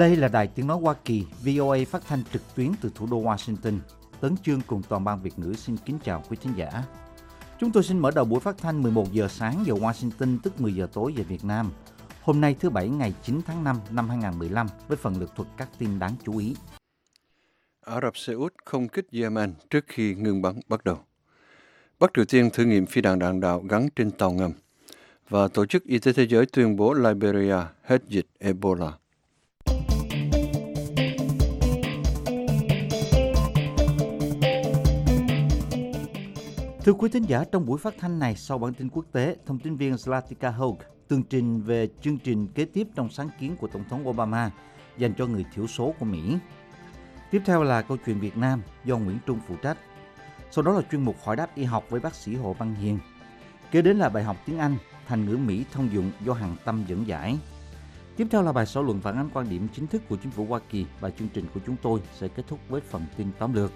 Đây là Đài Tiếng Nói Hoa Kỳ, VOA phát thanh trực tuyến từ thủ đô Washington. Tấn Chương cùng toàn ban Việt ngữ xin kính chào quý khán giả. Chúng tôi xin mở đầu buổi phát thanh 11 giờ sáng giờ Washington, tức 10 giờ tối giờ Việt Nam. Hôm nay thứ Bảy ngày 9 tháng 5 năm 2015 với phần lược thuật các tin đáng chú ý. Ả Rập Xê Út không kích Yemen trước khi ngừng bắn bắt đầu. Bắc Triều Tiên thử nghiệm phi đạn đạn đạo gắn trên tàu ngầm. Và Tổ chức Y tế Thế giới tuyên bố Liberia hết dịch Ebola. Thưa quý thính giả, trong buổi phát thanh này, sau bản tin quốc tế, thông tin viên Zlatica Hogue tường trình về chương trình kế tiếp trong sáng kiến của Tổng thống Obama dành cho người thiểu số của Mỹ. Tiếp theo là câu chuyện Việt Nam do Nguyễn Trung phụ trách. Sau đó là chuyên mục hỏi đáp y học với bác sĩ Hồ Văn Hiền. Kế đến là bài học tiếng Anh, thành ngữ Mỹ thông dụng do Hằng Tâm dẫn giải. Tiếp theo là bài xã luận phản ánh quan điểm chính thức của chính phủ Hoa Kỳ và chương trình của chúng tôi sẽ kết thúc với phần tin tóm lược.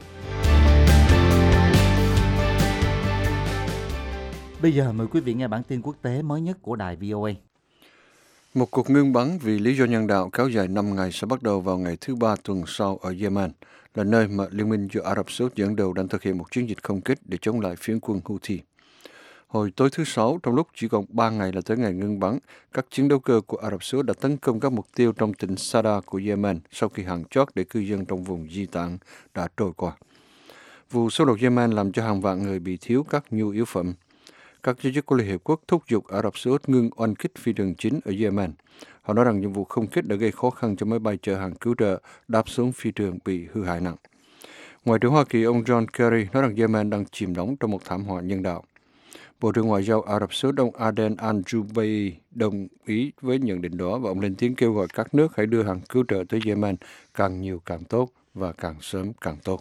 Bây giờ mời quý vị nghe bản tin quốc tế mới nhất của đài VOA. Một cuộc ngưng bắn vì lý do nhân đạo kéo dài 5 ngày sẽ bắt đầu vào ngày thứ Ba tuần sau ở Yemen, là nơi mà Liên minh do Ả Rập Xê Út dẫn đầu đang thực hiện một chiến dịch không kích để chống lại phiến quân Houthi. Hồi tối thứ Sáu, trong lúc chỉ còn 3 ngày là tới ngày ngưng bắn, các chiến đấu cơ của Ả Rập Xê Út đã tấn công các mục tiêu trong tỉnh Sada của Yemen sau khi hàng chót để cư dân trong vùng di tản đã trôi qua. Vụ xung đột Yemen làm cho hàng vạn người bị thiếu các nhu yếu phẩm. Các giới chức của Liên Hiệp Quốc thúc giục Ả Rập Xê Út ngưng oanh kích phi đường chính ở Yemen. Họ nói rằng những vụ không kích đã gây khó khăn cho máy bay chở hàng cứu trợ đáp xuống phi trường bị hư hại nặng. Ngoại trưởng Hoa Kỳ ông John Kerry nói rằng Yemen đang chìm đắm trong một thảm họa nhân đạo. Bộ trưởng Ngoại giao Ả Rập Xê Út ông Aden Al-Jubeir đồng ý với nhận định đó và ông lên tiếng kêu gọi các nước hãy đưa hàng cứu trợ tới Yemen càng nhiều càng tốt và càng sớm càng tốt.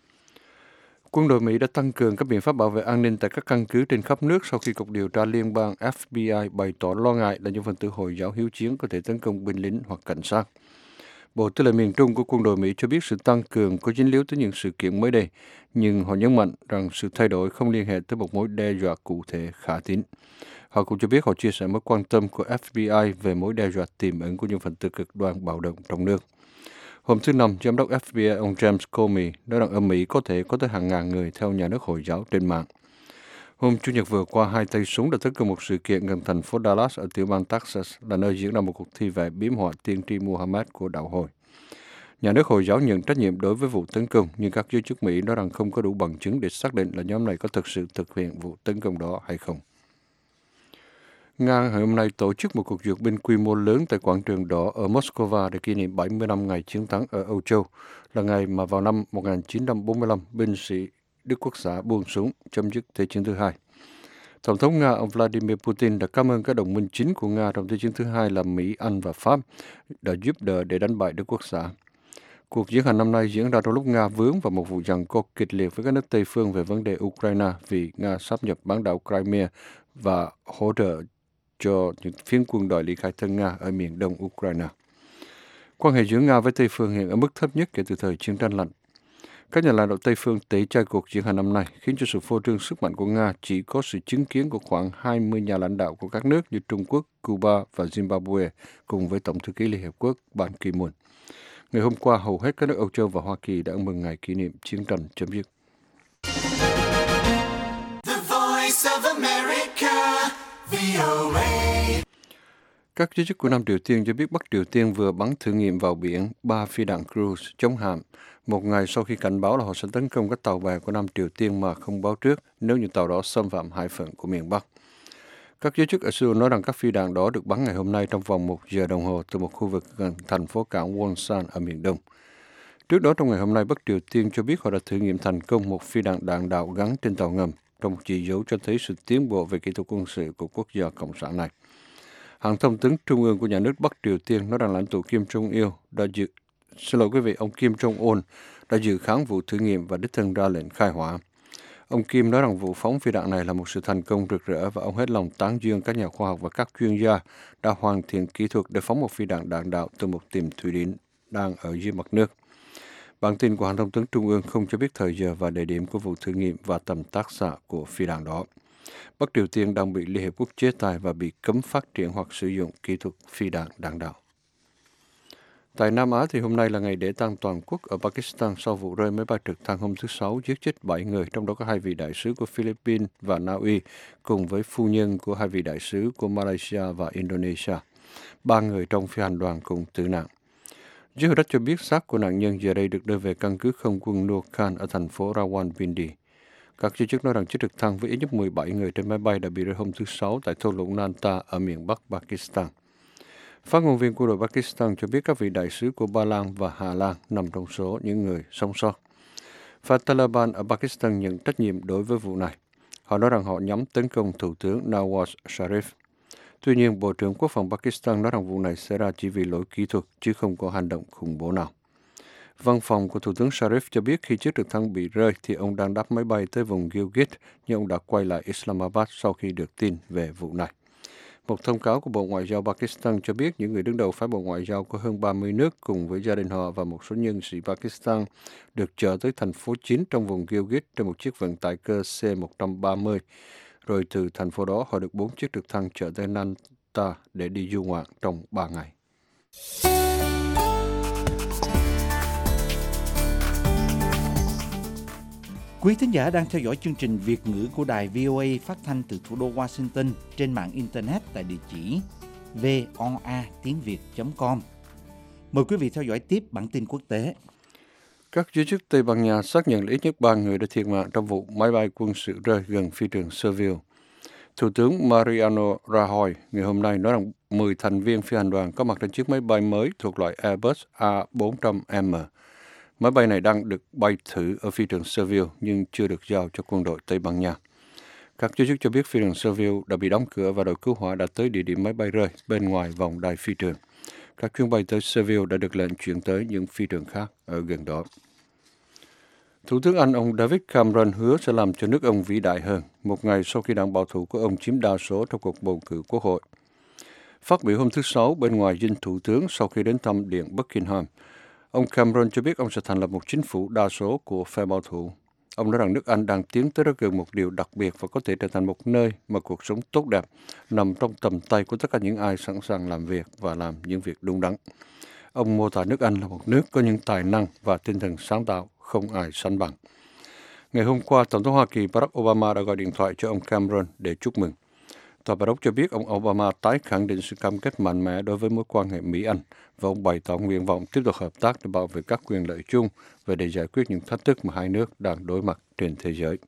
Quân đội Mỹ đã tăng cường các biện pháp bảo vệ an ninh tại các căn cứ trên khắp nước sau khi Cục Điều tra Liên bang FBI bày tỏ lo ngại là những phần tử Hồi giáo hiếu chiến có thể tấn công binh lính hoặc cảnh sát. Bộ Tư lệnh miền Trung của quân đội Mỹ cho biết sự tăng cường có dính líu tới những sự kiện mới đây, nhưng họ nhấn mạnh rằng sự thay đổi không liên hệ tới một mối đe dọa cụ thể khả tín. Họ cũng cho biết họ chia sẻ mối quan tâm của FBI về mối đe dọa tiềm ẩn của những phần tử cực đoan bạo động trong nước. Hôm thứ Năm, Giám đốc FBI ông James Comey nói rằng ở Mỹ có thể có tới hàng ngàn người theo nhà nước Hồi giáo trên mạng. Hôm Chủ nhật vừa qua, 2 tay súng đã tấn công một sự kiện gần thành phố Dallas ở tiểu bang Texas, là nơi diễn ra một cuộc thi về biếm họa tiên tri Muhammad của đạo Hồi. Nhà nước Hồi giáo nhận trách nhiệm đối với vụ tấn công, nhưng các giới chức Mỹ nói rằng không có đủ bằng chứng để xác định là nhóm này có thực sự thực hiện vụ tấn công đó hay không. Nga ngày hôm nay tổ chức một cuộc duyệt binh quy mô lớn tại quảng trường đỏ ở Moscow để kỷ niệm 70 năm ngày chiến thắng ở Âu Châu, là ngày mà vào năm 1945 binh sĩ Đức Quốc xã buông súng chấm dứt Thế chiến thứ hai. Tổng thống Nga ông Vladimir Putin đã cảm ơn các đồng minh chính của Nga trong Thế chiến thứ hai là Mỹ, Anh và Pháp đã giúp đỡ để đánh bại Đức Quốc xã. Cuộc diễn hành năm nay diễn ra trong lúc Nga vướng vào một vụ giằng co kịch liệt với các nước Tây phương về vấn đề Ukraine vì Nga sáp nhập bán đảo Crimea và hỗ trợ cho những phiến quân đòi ly khai thân Nga ở miền đông Ukraine. Quan hệ giữa Nga với Tây phương hiện ở mức thấp nhất kể từ thời chiến tranh lạnh. Các nhà lãnh đạo Tây phương tẩy chay cuộc diễn hành năm nay khiến cho sự phô trương sức mạnh của Nga chỉ có sự chứng kiến của khoảng 20 nhà lãnh đạo của các nước như Trung Quốc, Cuba và Zimbabwe cùng với Tổng thư ký Liên Hiệp Quốc Ban Ki-moon. Ngày hôm qua, hầu hết các nước Âu Châu và Hoa Kỳ đã mừng ngày kỷ niệm chiến tranh chấm dứt. Các giới chức của Nam Triều Tiên cho biết Bắc Triều Tiên vừa bắn thử nghiệm vào biển 3 phi đạn cruise chống hạm, một ngày sau khi cảnh báo là họ sẽ tấn công các tàu bè của Nam Triều Tiên mà không báo trước nếu như tàu đó xâm phạm hải phận của miền Bắc. Các giới chức ở Seoul nói rằng các phi đạn đó được bắn ngày hôm nay trong vòng 1 giờ đồng hồ từ một khu vực gần thành phố cảng Wonsan ở miền Đông. Trước đó trong ngày hôm nay, Bắc Triều Tiên cho biết họ đã thử nghiệm thành công một phi đạn đạn đạo gắn trên tàu ngầm, trong một chỉ dấu cho thấy sự tiến bộ về kỹ thuật quân sự của quốc gia Cộng sản này. Hãng thông tấn trung ương của nhà nước Bắc Triều Tiên nói rằng lãnh tụ Kim Jong-il ông Kim Jong-un đã dự kháng vụ thử nghiệm và đích thân ra lệnh khai hỏa. Ông Kim nói rằng vụ phóng phi đạn này là một sự thành công rực rỡ và ông hết lòng tán dương các nhà khoa học và các chuyên gia đã hoàn thiện kỹ thuật để phóng một phi đạn đạn đạo từ một tiệm thủy điện đang ở dưới mặt nước. Bản tin của hãng thông tấn trung ương không cho biết thời giờ và địa điểm của vụ thử nghiệm và tầm tác xạ của phi đạn đó. Bắc Triều Tiên đang bị Liên Hiệp Quốc chế tài và bị cấm phát triển hoặc sử dụng kỹ thuật phi đạn đạn đạo. Tại Nam Á thì hôm nay là ngày lễ tang toàn quốc ở Pakistan sau vụ rơi máy bay trực thăng hôm thứ Sáu giết chết 7 người, trong đó có 2 vị đại sứ của Philippines và Na Uy, cùng với phu nhân của 2 vị đại sứ của Malaysia và Indonesia. 3 người trong phi hành đoàn cùng tử nạn. Giới hữu trách cho biết xác của nạn nhân giờ đây được đưa về căn cứ không quân Noor Khan ở thành phố Rawalpindi. Các giới chức nói rằng chiếc trực thăng với ít nhất 17 người trên máy bay đã bị rơi hôm thứ Sáu tại thung lũng Nanta ở miền Bắc Pakistan. Phát ngôn viên quân đội Pakistan cho biết các vị đại sứ của Ba Lan và Hà Lan nằm trong số những người sống sót. Và Taliban ở Pakistan nhận trách nhiệm đối với vụ này. Họ nói rằng họ nhắm tấn công Thủ tướng Nawaz Sharif. Tuy nhiên, Bộ trưởng Quốc phòng Pakistan nói rằng vụ này xảy ra chỉ vì lỗi kỹ thuật, chứ không có hành động khủng bố nào. Văn phòng của Thủ tướng Sharif cho biết khi chiếc trực thăng bị rơi thì ông đang đáp máy bay tới vùng Gilgit, nhưng ông đã quay lại Islamabad sau khi được tin về vụ này. Một thông cáo của Bộ Ngoại giao Pakistan cho biết những người đứng đầu phái bộ ngoại giao của hơn 30 nước cùng với gia đình họ và một số nhân sĩ Pakistan được chở tới thành phố chính trong vùng Gilgit trên một chiếc vận tải cơ C-130. Rồi từ thành phố đó họ được 4 chiếc trực thăng chở tới Nanta để đi du ngoạn trong 3 ngày. Quý thính giả đang theo dõi chương trình Việt ngữ của đài VOA phát thanh từ thủ đô Washington trên mạng Internet tại địa chỉ voatiếngviet.com. Mời quý vị theo dõi tiếp bản tin quốc tế. Các giới chức Tây Ban Nha xác nhận ít nhất 3 người đã thiệt mạng trong vụ máy bay quân sự rơi gần phi trường Seville. Thủ tướng Mariano Rajoy ngày hôm nay nói rằng 10 thành viên phi hành đoàn có mặt trên chiếc máy bay mới thuộc loại Airbus A400M. Máy bay này đang được bay thử ở phi trường Seville nhưng chưa được giao cho quân đội Tây Ban Nha. Các giới chức cho biết phi trường Seville đã bị đóng cửa và đội cứu hỏa đã tới địa điểm máy bay rơi bên ngoài vòng đai phi trường. Các chuyến bay tới Seville đã được lệnh chuyển tới những phi trường khác ở gần đó. Thủ tướng Anh ông David Cameron hứa sẽ làm cho nước ông vĩ đại hơn, một ngày sau khi đảng bảo thủ của ông chiếm đa số trong cuộc bầu cử quốc hội. Phát biểu hôm thứ Sáu bên ngoài dinh thủ tướng sau khi đến thăm điện Buckingham, ông Cameron cho biết ông sẽ thành lập một chính phủ đa số của phe bảo thủ. Ông nói rằng nước Anh đang tiến tới rất gần một điều đặc biệt và có thể trở thành một nơi mà cuộc sống tốt đẹp nằm trong tầm tay của tất cả những ai sẵn sàng làm việc và làm những việc đúng đắn. Ông mô tả nước Anh là một nước có những tài năng và tinh thần sáng tạo không ai sánh bằng. Ngày hôm qua, Tổng thống Hoa Kỳ Barack Obama đã gọi điện thoại cho ông Cameron để chúc mừng. Tòa Bạch Ốc cho biết ông Obama tái khẳng định sự cam kết mạnh mẽ đối với mối quan hệ Mỹ-Anh và ông bày tỏ nguyện vọng tiếp tục hợp tác để bảo vệ các quyền lợi chung và để giải quyết những thách thức mà hai nước đang đối mặt trên thế giới.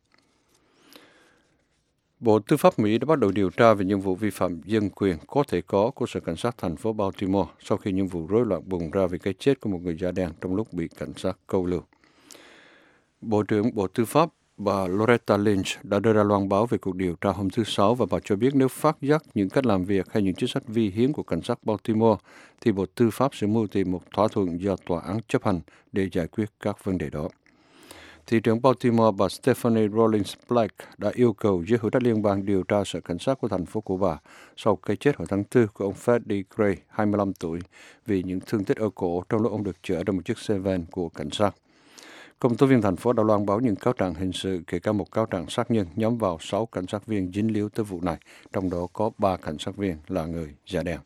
Bộ Tư pháp Mỹ đã bắt đầu điều tra về những vụ vi phạm dân quyền có thể có của Sở Cảnh sát thành phố Baltimore sau khi những vụ rối loạn bùng ra về cái chết của một người da đen trong lúc bị cảnh sát câu lưu. Bộ trưởng Bộ Tư pháp bà Loretta Lynch đã đưa ra loan báo về cuộc điều tra hôm thứ Sáu và bà cho biết nếu phát giác những cách làm việc hay những chính sách vi hiến của cảnh sát Baltimore thì Bộ Tư pháp sẽ mưu tìm một thỏa thuận do tòa án chấp hành để giải quyết các vấn đề đó. Thị trưởng Baltimore bà Stephanie Rawlings Blake đã yêu cầu giới hữu trách liên bang điều tra Sở Cảnh sát của thành phố của bà sau cái chết hồi tháng 4 của ông Freddie Gray, 25 tuổi, vì những thương tích ở cổ trong lúc ông được chở trong một chiếc xe van của cảnh sát. Công tố viên thành phố đã loan báo những cáo trạng hình sự, kể cả một cáo trạng sát nhân nhắm vào 6 cảnh sát viên dính líu tới vụ này, trong đó có 3 cảnh sát viên là người da đen.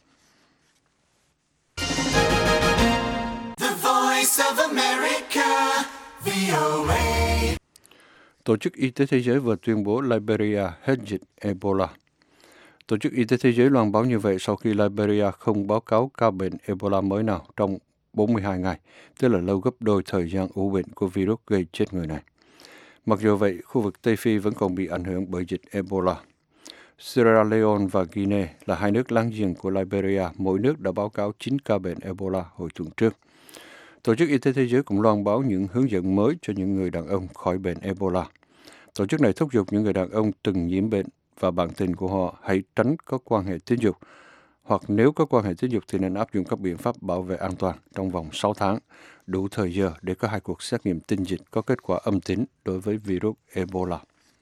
Tổ chức Y tế Thế giới vừa tuyên bố Liberia hết dịch Ebola. Tổ chức Y tế Thế giới loan báo như vậy sau khi Liberia không báo cáo ca bệnh Ebola mới nào trong 42 ngày, tức là lâu gấp đôi thời gian ủ bệnh của virus gây chết người này. Mặc dù vậy, khu vực Tây Phi vẫn còn bị ảnh hưởng bởi dịch Ebola. Sierra Leone và Guinea là hai nước láng giềng của Liberia, mỗi nước đã báo cáo 9 ca bệnh Ebola hồi tuần trước. Tổ chức Y tế Thế giới cũng loan báo những hướng dẫn mới cho những người đàn ông khỏi bệnh Ebola. Tổ chức này thúc giục những người đàn ông từng nhiễm bệnh và bạn tình của họ hãy tránh có quan hệ tình dục, hoặc nếu có quan hệ tình dục thì nên áp dụng các biện pháp bảo vệ an toàn trong vòng 6 tháng, đủ thời giờ để có 2 cuộc xét nghiệm tinh dịch có kết quả âm tính đối với virus Ebola.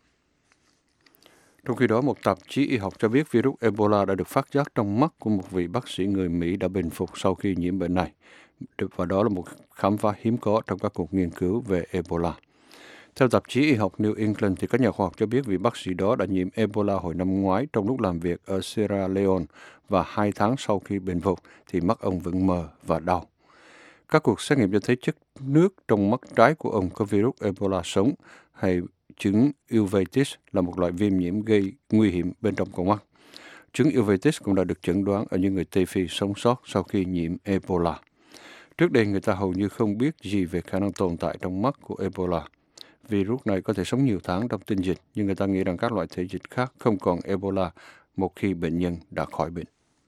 Trong khi đó, một tạp chí y học cho biết virus Ebola đã được phát giác trong mắt của một vị bác sĩ người Mỹ đã bình phục sau khi nhiễm bệnh này. Và đó là một khám phá hiếm có trong các cuộc nghiên cứu về Ebola. Theo tạp chí y học New England, thì các nhà khoa học cho biết vị bác sĩ đó đã nhiễm Ebola hồi năm ngoái trong lúc làm việc ở Sierra Leone và 2 tháng sau khi bình phục thì mắt ông vẫn mờ và đau. Các cuộc xét nghiệm cho thấy chất nước trong mắt trái của ông có virus Ebola sống hay chứng uveitis là một loại viêm nhiễm gây nguy hiểm bên trong con mắt. Chứng uveitis cũng đã được chẩn đoán ở những người Tây Phi sống sót sau khi nhiễm Ebola. Trước đây người ta hầu như không biết gì về khả năng tồn tại trong mắt của Ebola. Virus này có thể sống nhiều tháng trong tinh dịch, nhưng người ta nghĩ rằng các loại thể dịch khác không còn Ebola một khi bệnh nhân đã khỏi bệnh.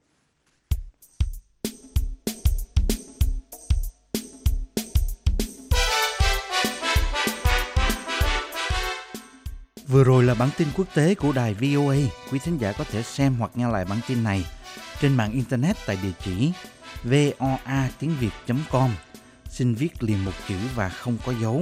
Vừa rồi là bản tin quốc tế của đài VOA. Quý thính giả có thể xem hoặc nghe lại bản tin này trên mạng Internet tại địa chỉ voa.tiếng.việt.com. Xin viết liền một chữ và không có dấu.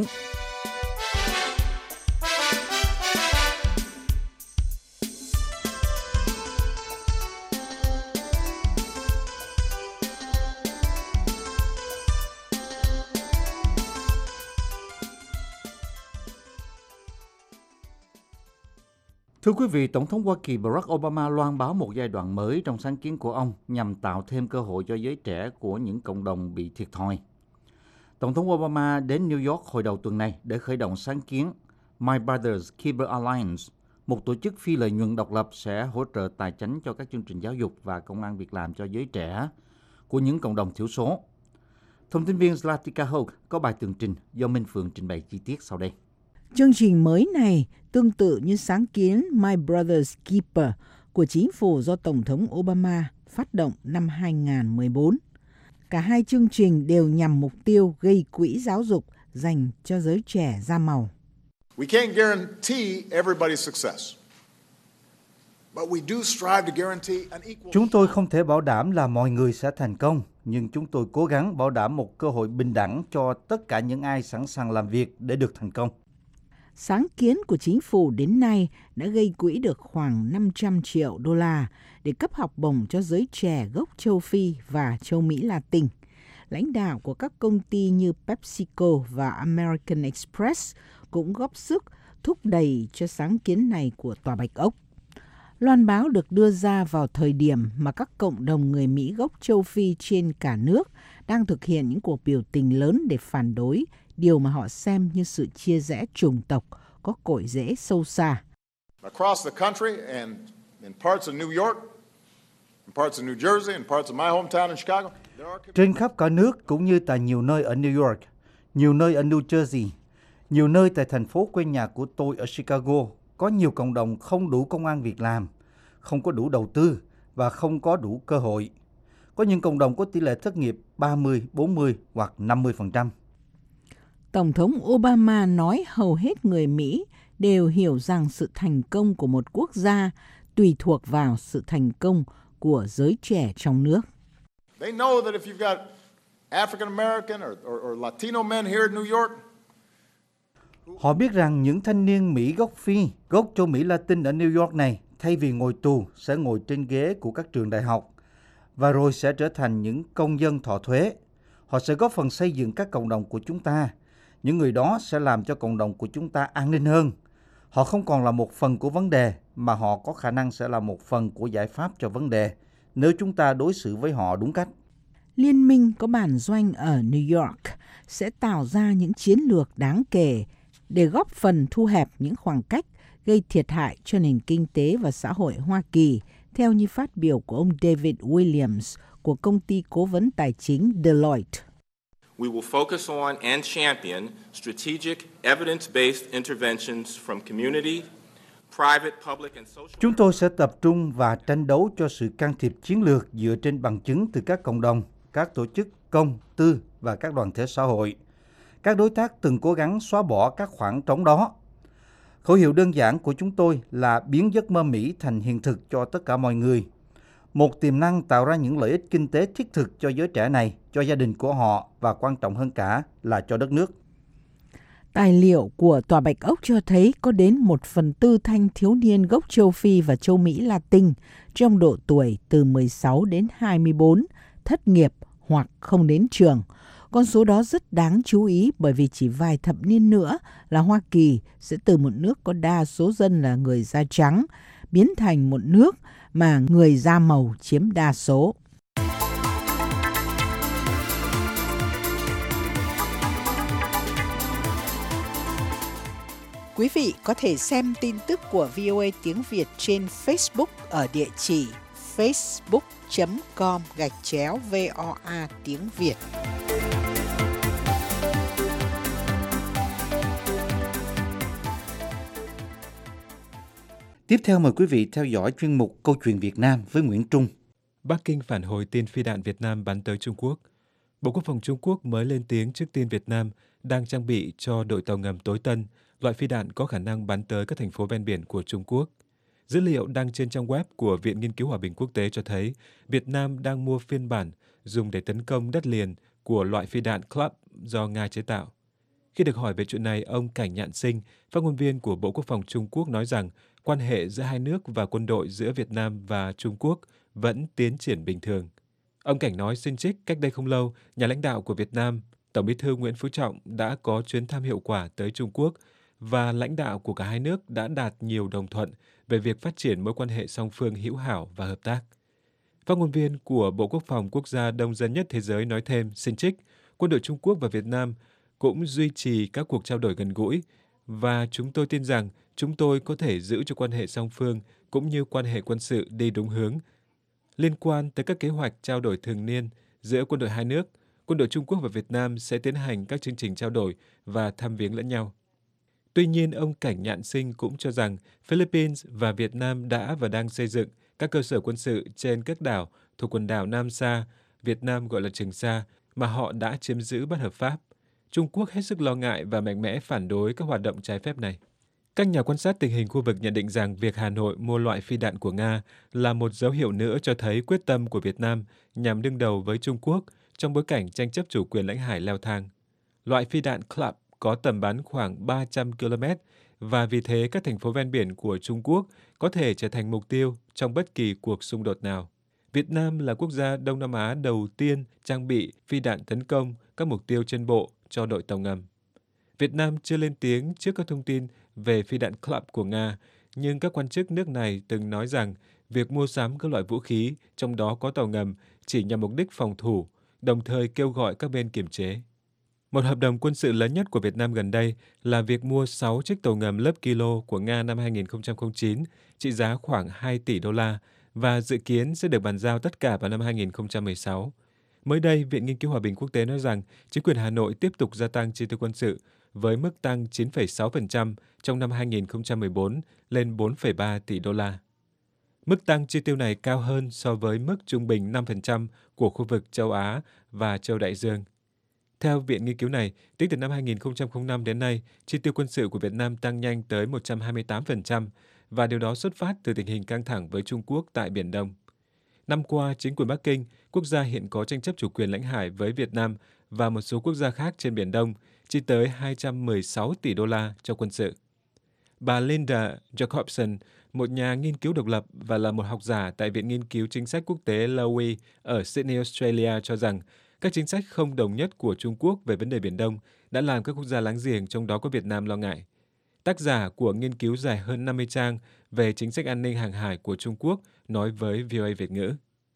Thưa quý vị, Tổng thống Hoa Kỳ Barack Obama loan báo một giai đoạn mới trong sáng kiến của ông nhằm tạo thêm cơ hội cho giới trẻ của những cộng đồng bị thiệt thòi. Tổng thống Obama đến New York hồi đầu tuần này để khởi động sáng kiến My Brother's Keeper Alliance, một tổ chức phi lợi nhuận độc lập sẽ hỗ trợ tài chính cho các chương trình giáo dục và công ăn việc làm cho giới trẻ của những cộng đồng thiểu số. Thông tin viên Zlatica Hoke có bài tường trình do Minh Phượng trình bày chi tiết sau đây. Chương trình mới này tương tự như sáng kiến My Brother's Keeper của chính phủ do Tổng thống Obama phát động năm 2014. Cả hai chương trình đều nhằm mục tiêu gây quỹ giáo dục dành cho giới trẻ da màu. We can't guarantee everybody's success, but we do strive to guarantee an equal. Chúng tôi không thể bảo đảm là mọi người sẽ thành công, nhưng chúng tôi cố gắng bảo đảm một cơ hội bình đẳng cho tất cả những ai sẵn sàng làm việc để được thành công. Sáng kiến của chính phủ đến nay đã gây quỹ được khoảng 500 triệu đô la để cấp học bổng cho giới trẻ gốc châu Phi và châu Mỹ Latin. Lãnh đạo của các công ty như PepsiCo và American Express cũng góp sức thúc đẩy cho sáng kiến này của Tòa Bạch Ốc. Loan báo được đưa ra vào thời điểm mà các cộng đồng người Mỹ gốc châu Phi trên cả nước đang thực hiện những cuộc biểu tình lớn để phản đối điều mà họ xem như sự chia rẽ chủng tộc có cội rễ sâu xa. Across the country and in parts of New York, in parts of New Jersey, and parts of my hometown in Chicago. Trên khắp cả nước cũng như tại nhiều nơi ở New York, nhiều nơi ở New Jersey, nhiều nơi tại thành phố quê nhà của tôi ở Chicago, có nhiều cộng đồng không đủ công ăn việc làm, không có đủ đầu tư và không có đủ cơ hội. Có những cộng đồng có tỷ lệ thất nghiệp 30, 40 hoặc 50%. Tổng thống Obama nói hầu hết người Mỹ đều hiểu rằng sự thành công của một quốc gia tùy thuộc vào sự thành công của giới trẻ trong nước. They know that if you've got African American or Latino men here in New York. Họ biết rằng những thanh niên Mỹ gốc Phi, gốc châu Mỹ Latin ở New York này, thay vì ngồi tù, sẽ ngồi trên ghế của các trường đại học và rồi sẽ trở thành những công dân thọ thuế. Họ sẽ góp phần xây dựng các cộng đồng của chúng ta. Những người đó sẽ làm cho cộng đồng của chúng ta an ninh hơn. Họ không còn là một phần của vấn đề, mà họ có khả năng sẽ là một phần của giải pháp cho vấn đề, nếu chúng ta đối xử với họ đúng cách. Liên minh có bản doanh ở New York sẽ tạo ra những chiến lược đáng kể để góp phần thu hẹp những khoảng cách gây thiệt hại cho nền kinh tế và xã hội Hoa Kỳ, theo như phát biểu của ông David Williams của công ty cố vấn tài chính Deloitte. We will focus on and champion strategic evidence-based interventions from community, private, public and social. Chúng tôi sẽ tập trung và tranh đấu cho sự can thiệp chiến lược dựa trên bằng chứng từ các cộng đồng, các tổ chức công, tư và các đoàn thể xã hội. Các đối tác từng cố gắng xóa bỏ các khoảng trống đó. Khẩu hiệu đơn giản của chúng tôi là biến giấc mơ Mỹ thành hiện thực cho tất cả mọi người. Một tiềm năng tạo ra những lợi ích kinh tế thiết thực cho giới trẻ này, cho gia đình của họ và quan trọng hơn cả là cho đất nước. Tài liệu của Tòa Bạch Ốc cho thấy có đến 1/4 thanh thiếu niên gốc châu Phi và châu Mỹ Latin trong độ tuổi từ 16 đến 24 thất nghiệp hoặc không đến trường. Con số đó rất đáng chú ý bởi vì chỉ vài thập niên nữa là Hoa Kỳ sẽ từ một nước có đa số dân là người da trắng biến thành một nước mà người da màu chiếm đa số. Quý vị có thể xem tin tức của VOA tiếng Việt trên Facebook ở địa chỉ facebook.com/VOA tiếng Việt. Tiếp theo mời quý vị theo dõi chuyên mục Câu chuyện Việt Nam với Nguyễn Trung. Bắc Kinh phản hồi tin phi đạn Việt Nam bắn tới Trung Quốc. Bộ Quốc phòng Trung Quốc mới lên tiếng trước tin Việt Nam đang trang bị cho đội tàu ngầm Tối Tân loại phi đạn có khả năng bắn tới các thành phố ven biển của Trung Quốc. Dữ liệu đăng trên trang web của Viện Nghiên cứu Hòa bình Quốc tế cho thấy Việt Nam đang mua phiên bản dùng để tấn công đất liền của loại phi đạn Club do Nga chế tạo. Khi được hỏi về chuyện này, ông Cảnh Nhạn Sinh, phát ngôn viên của Bộ Quốc phòng Trung Quốc nói rằng quan hệ giữa hai nước và quân đội giữa Việt Nam và Trung Quốc vẫn tiến triển bình thường. Ông Cảnh nói xin trích cách đây không lâu, nhà lãnh đạo của Việt Nam, Tổng Bí thư Nguyễn Phú Trọng đã có chuyến thăm hiệu quả tới Trung Quốc và lãnh đạo của cả hai nước đã đạt nhiều đồng thuận về việc phát triển mối quan hệ song phương hữu hảo và hợp tác. Phát ngôn viên của Bộ Quốc phòng quốc gia đông dân nhất thế giới nói thêm, xin trích, quân đội Trung Quốc và Việt Nam cũng duy trì các cuộc trao đổi gần gũi và chúng tôi tin rằng chúng tôi có thể giữ cho quan hệ song phương cũng như quan hệ quân sự đi đúng hướng. Liên quan tới các kế hoạch trao đổi thường niên giữa quân đội hai nước, quân đội Trung Quốc và Việt Nam sẽ tiến hành các chương trình trao đổi và thăm viếng lẫn nhau. Tuy nhiên, ông Cảnh Nhạn Sinh cũng cho rằng Philippines và Việt Nam đã và đang xây dựng các cơ sở quân sự trên các đảo thuộc quần đảo Nam Sa, Việt Nam gọi là Trường Sa, mà họ đã chiếm giữ bất hợp pháp. Trung Quốc hết sức lo ngại và mạnh mẽ phản đối các hoạt động trái phép này. Các nhà quan sát tình hình khu vực nhận định rằng việc Hà Nội mua loại phi đạn của Nga là một dấu hiệu nữa cho thấy quyết tâm của Việt Nam nhằm đương đầu với Trung Quốc trong bối cảnh tranh chấp chủ quyền lãnh hải leo thang. Loại phi đạn Club có tầm bắn khoảng 300 km và vì thế các thành phố ven biển của Trung Quốc có thể trở thành mục tiêu trong bất kỳ cuộc xung đột nào. Việt Nam là quốc gia Đông Nam Á đầu tiên trang bị phi đạn tấn công các mục tiêu trên bộ cho đội tàu ngầm. Việt Nam chưa lên tiếng trước các thông tin về phi đạn Club của Nga, nhưng các quan chức nước này từng nói rằng việc mua sắm các loại vũ khí, trong đó có tàu ngầm, chỉ nhằm mục đích phòng thủ, đồng thời kêu gọi các bên kiềm chế. Một hợp đồng quân sự lớn nhất của Việt Nam gần đây là việc mua 6 chiếc tàu ngầm lớp Kilo của Nga năm 2009, trị giá khoảng 2 tỷ đô la, và dự kiến sẽ được bàn giao tất cả vào năm 2016. Mới đây, Viện Nghiên cứu Hòa bình Quốc tế nói rằng chính quyền Hà Nội tiếp tục gia tăng chi tiêu quân sự với mức tăng 9,6% trong năm 2014 lên 4,3 tỷ đô la. Mức tăng chi tiêu này cao hơn so với mức trung bình 5% của khu vực châu Á và châu Đại Dương. Theo viện nghiên cứu này, tính từ năm 2005 đến nay, chi tiêu quân sự của Việt Nam tăng nhanh tới 128% và điều đó xuất phát từ tình hình căng thẳng với Trung Quốc tại Biển Đông. Năm qua, chính quyền Bắc Kinh, quốc gia hiện có tranh chấp chủ quyền lãnh hải với Việt Nam và một số quốc gia khác trên Biển Đông, chi tới 216 tỷ đô la cho quân sự. Bà Linda Jacobson, một nhà nghiên cứu độc lập và là một học giả tại Viện Nghiên cứu Chính sách Quốc tế Lowy ở Sydney, Australia cho rằng các chính sách không đồng nhất của Trung Quốc về vấn đề Biển Đông đã làm các quốc gia láng giềng, trong đó có Việt Nam, lo ngại. Tác giả của nghiên cứu dài hơn 50 trang về chính sách an ninh hàng hải của Trung Quốc nói với VOA Việt ngữ.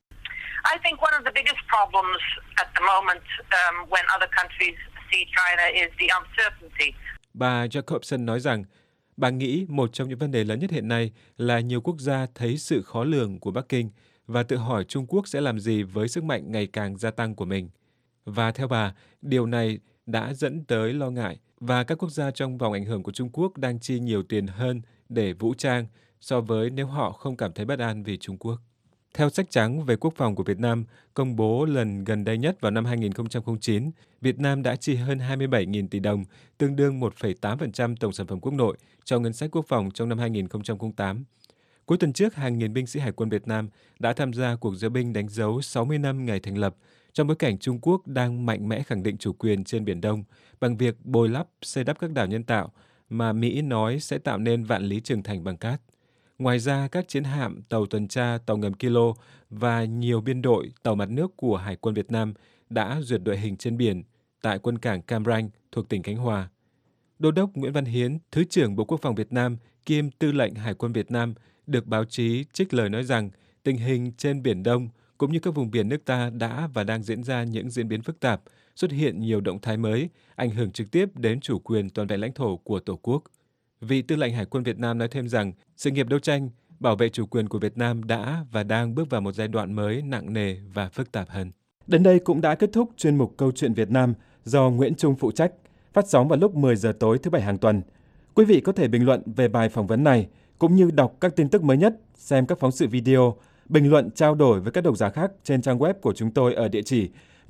I think one of the biggest problems at the moment when other countries see China is the uncertainty. Bà Jacobson nói rằng, bà nghĩ một trong những vấn đề lớn nhất hiện nay là nhiều quốc gia thấy sự khó lường của Bắc Kinh và tự hỏi Trung Quốc sẽ làm gì với sức mạnh ngày càng gia tăng của mình. Và theo bà, điều này đã dẫn tới lo ngại và các quốc gia trong vòng ảnh hưởng của Trung Quốc đang chi nhiều tiền hơn để vũ trang so với nếu họ không cảm thấy bất an vì Trung Quốc. Theo sách trắng về quốc phòng của Việt Nam, công bố lần gần đây nhất vào năm 2009, Việt Nam đã chi hơn 27.000 tỷ đồng, tương đương 1,8% tổng sản phẩm quốc nội cho ngân sách quốc phòng trong năm 2008. Cuối tuần trước, hàng nghìn binh sĩ Hải quân Việt Nam đã tham gia cuộc diễu binh đánh dấu 60 năm ngày thành lập, trong bối cảnh Trung Quốc đang mạnh mẽ khẳng định chủ quyền trên Biển Đông bằng việc bồi lắp, xây đắp các đảo nhân tạo mà Mỹ nói sẽ tạo nên vạn lý trường thành bằng cát. Ngoài ra, các chiến hạm, tàu tuần tra, tàu ngầm Kilo và nhiều biên đội, tàu mặt nước của Hải quân Việt Nam đã duyệt đội hình trên biển tại quân cảng Cam Ranh thuộc tỉnh Khánh Hòa. Đô đốc Nguyễn Văn Hiến, Thứ trưởng Bộ Quốc phòng Việt Nam kiêm Tư lệnh Hải quân Việt Nam, được báo chí trích lời nói rằng tình hình trên Biển Đông cũng như các vùng biển nước ta đã và đang diễn ra những diễn biến phức tạp, xuất hiện nhiều động thái mới, ảnh hưởng trực tiếp đến chủ quyền toàn vẹn lãnh thổ của Tổ quốc. Vị tư lệnh Hải quân Việt Nam nói thêm rằng sự nghiệp đấu tranh bảo vệ chủ quyền của Việt Nam đã và đang bước vào một giai đoạn mới nặng nề và phức tạp hơn. Đến đây cũng đã kết thúc chuyên mục Câu chuyện Việt Nam do Nguyễn Trung phụ trách, phát sóng vào lúc 10 giờ tối thứ Bảy hàng tuần. Quý vị có thể bình luận về bài phỏng vấn này, cũng như đọc các tin tức mới nhất, xem các phóng sự video, bình luận trao đổi với các độc giả khác trên trang web của chúng tôi ở địa chỉ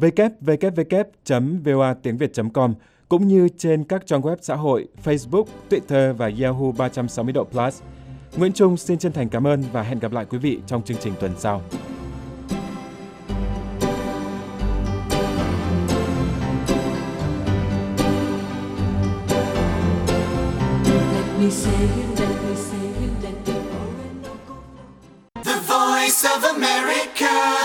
www.voatiengviet.com, cũng như trên các trang web xã hội Facebook, Twitter và Yahoo 360 độ Plus. Nguyễn Trung xin chân thành cảm ơn và hẹn gặp lại quý vị trong chương trình tuần sau. The Voice of America,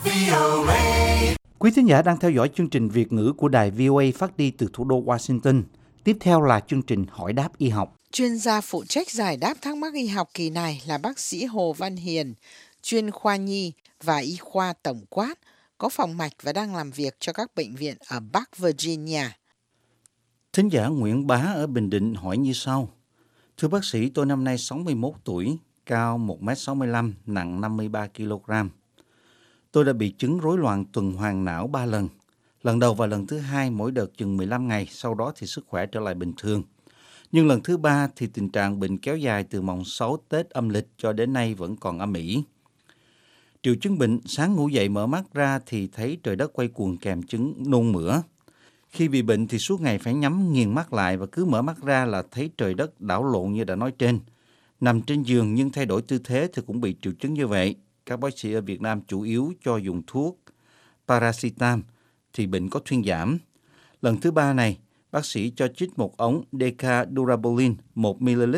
VOA. Quý thính giả đang theo dõi chương trình Việt ngữ của đài VOA phát đi từ thủ đô Washington. Tiếp theo là chương trình Hỏi đáp y học. Chuyên gia phụ trách giải đáp thắc mắc y học kỳ này là bác sĩ Hồ Văn Hiền, chuyên khoa nhi và y khoa tổng quát, có phòng mạch và đang làm việc cho các bệnh viện ở Bắc Virginia. Thính giả Nguyễn Bá ở Bình Định hỏi như sau. Thưa bác sĩ, tôi năm nay 61 tuổi, cao 1m65, nặng 53 kg. Tôi đã bị chứng rối loạn tuần hoàn não 3 lần. Lần đầu và lần thứ hai mỗi đợt chừng 15 ngày, sau đó thì sức khỏe trở lại bình thường. Nhưng lần thứ ba thì tình trạng bệnh kéo dài từ mồng 6 Tết âm lịch cho đến nay vẫn còn âm ỉ. Triệu chứng bệnh, sáng ngủ dậy mở mắt ra thì thấy trời đất quay cuồng kèm chứng nôn mửa. Khi bị bệnh thì suốt ngày phải nhắm nghiền mắt lại và cứ mở mắt ra là thấy trời đất đảo lộn như đã nói trên. Nằm trên giường nhưng thay đổi tư thế thì cũng bị triệu chứng như vậy. Các bác sĩ ở Việt Nam chủ yếu cho dùng thuốc Paracetam thì bệnh có thuyên giảm. Lần thứ ba này, bác sĩ cho chích một ống Decadurabolin 1 ml.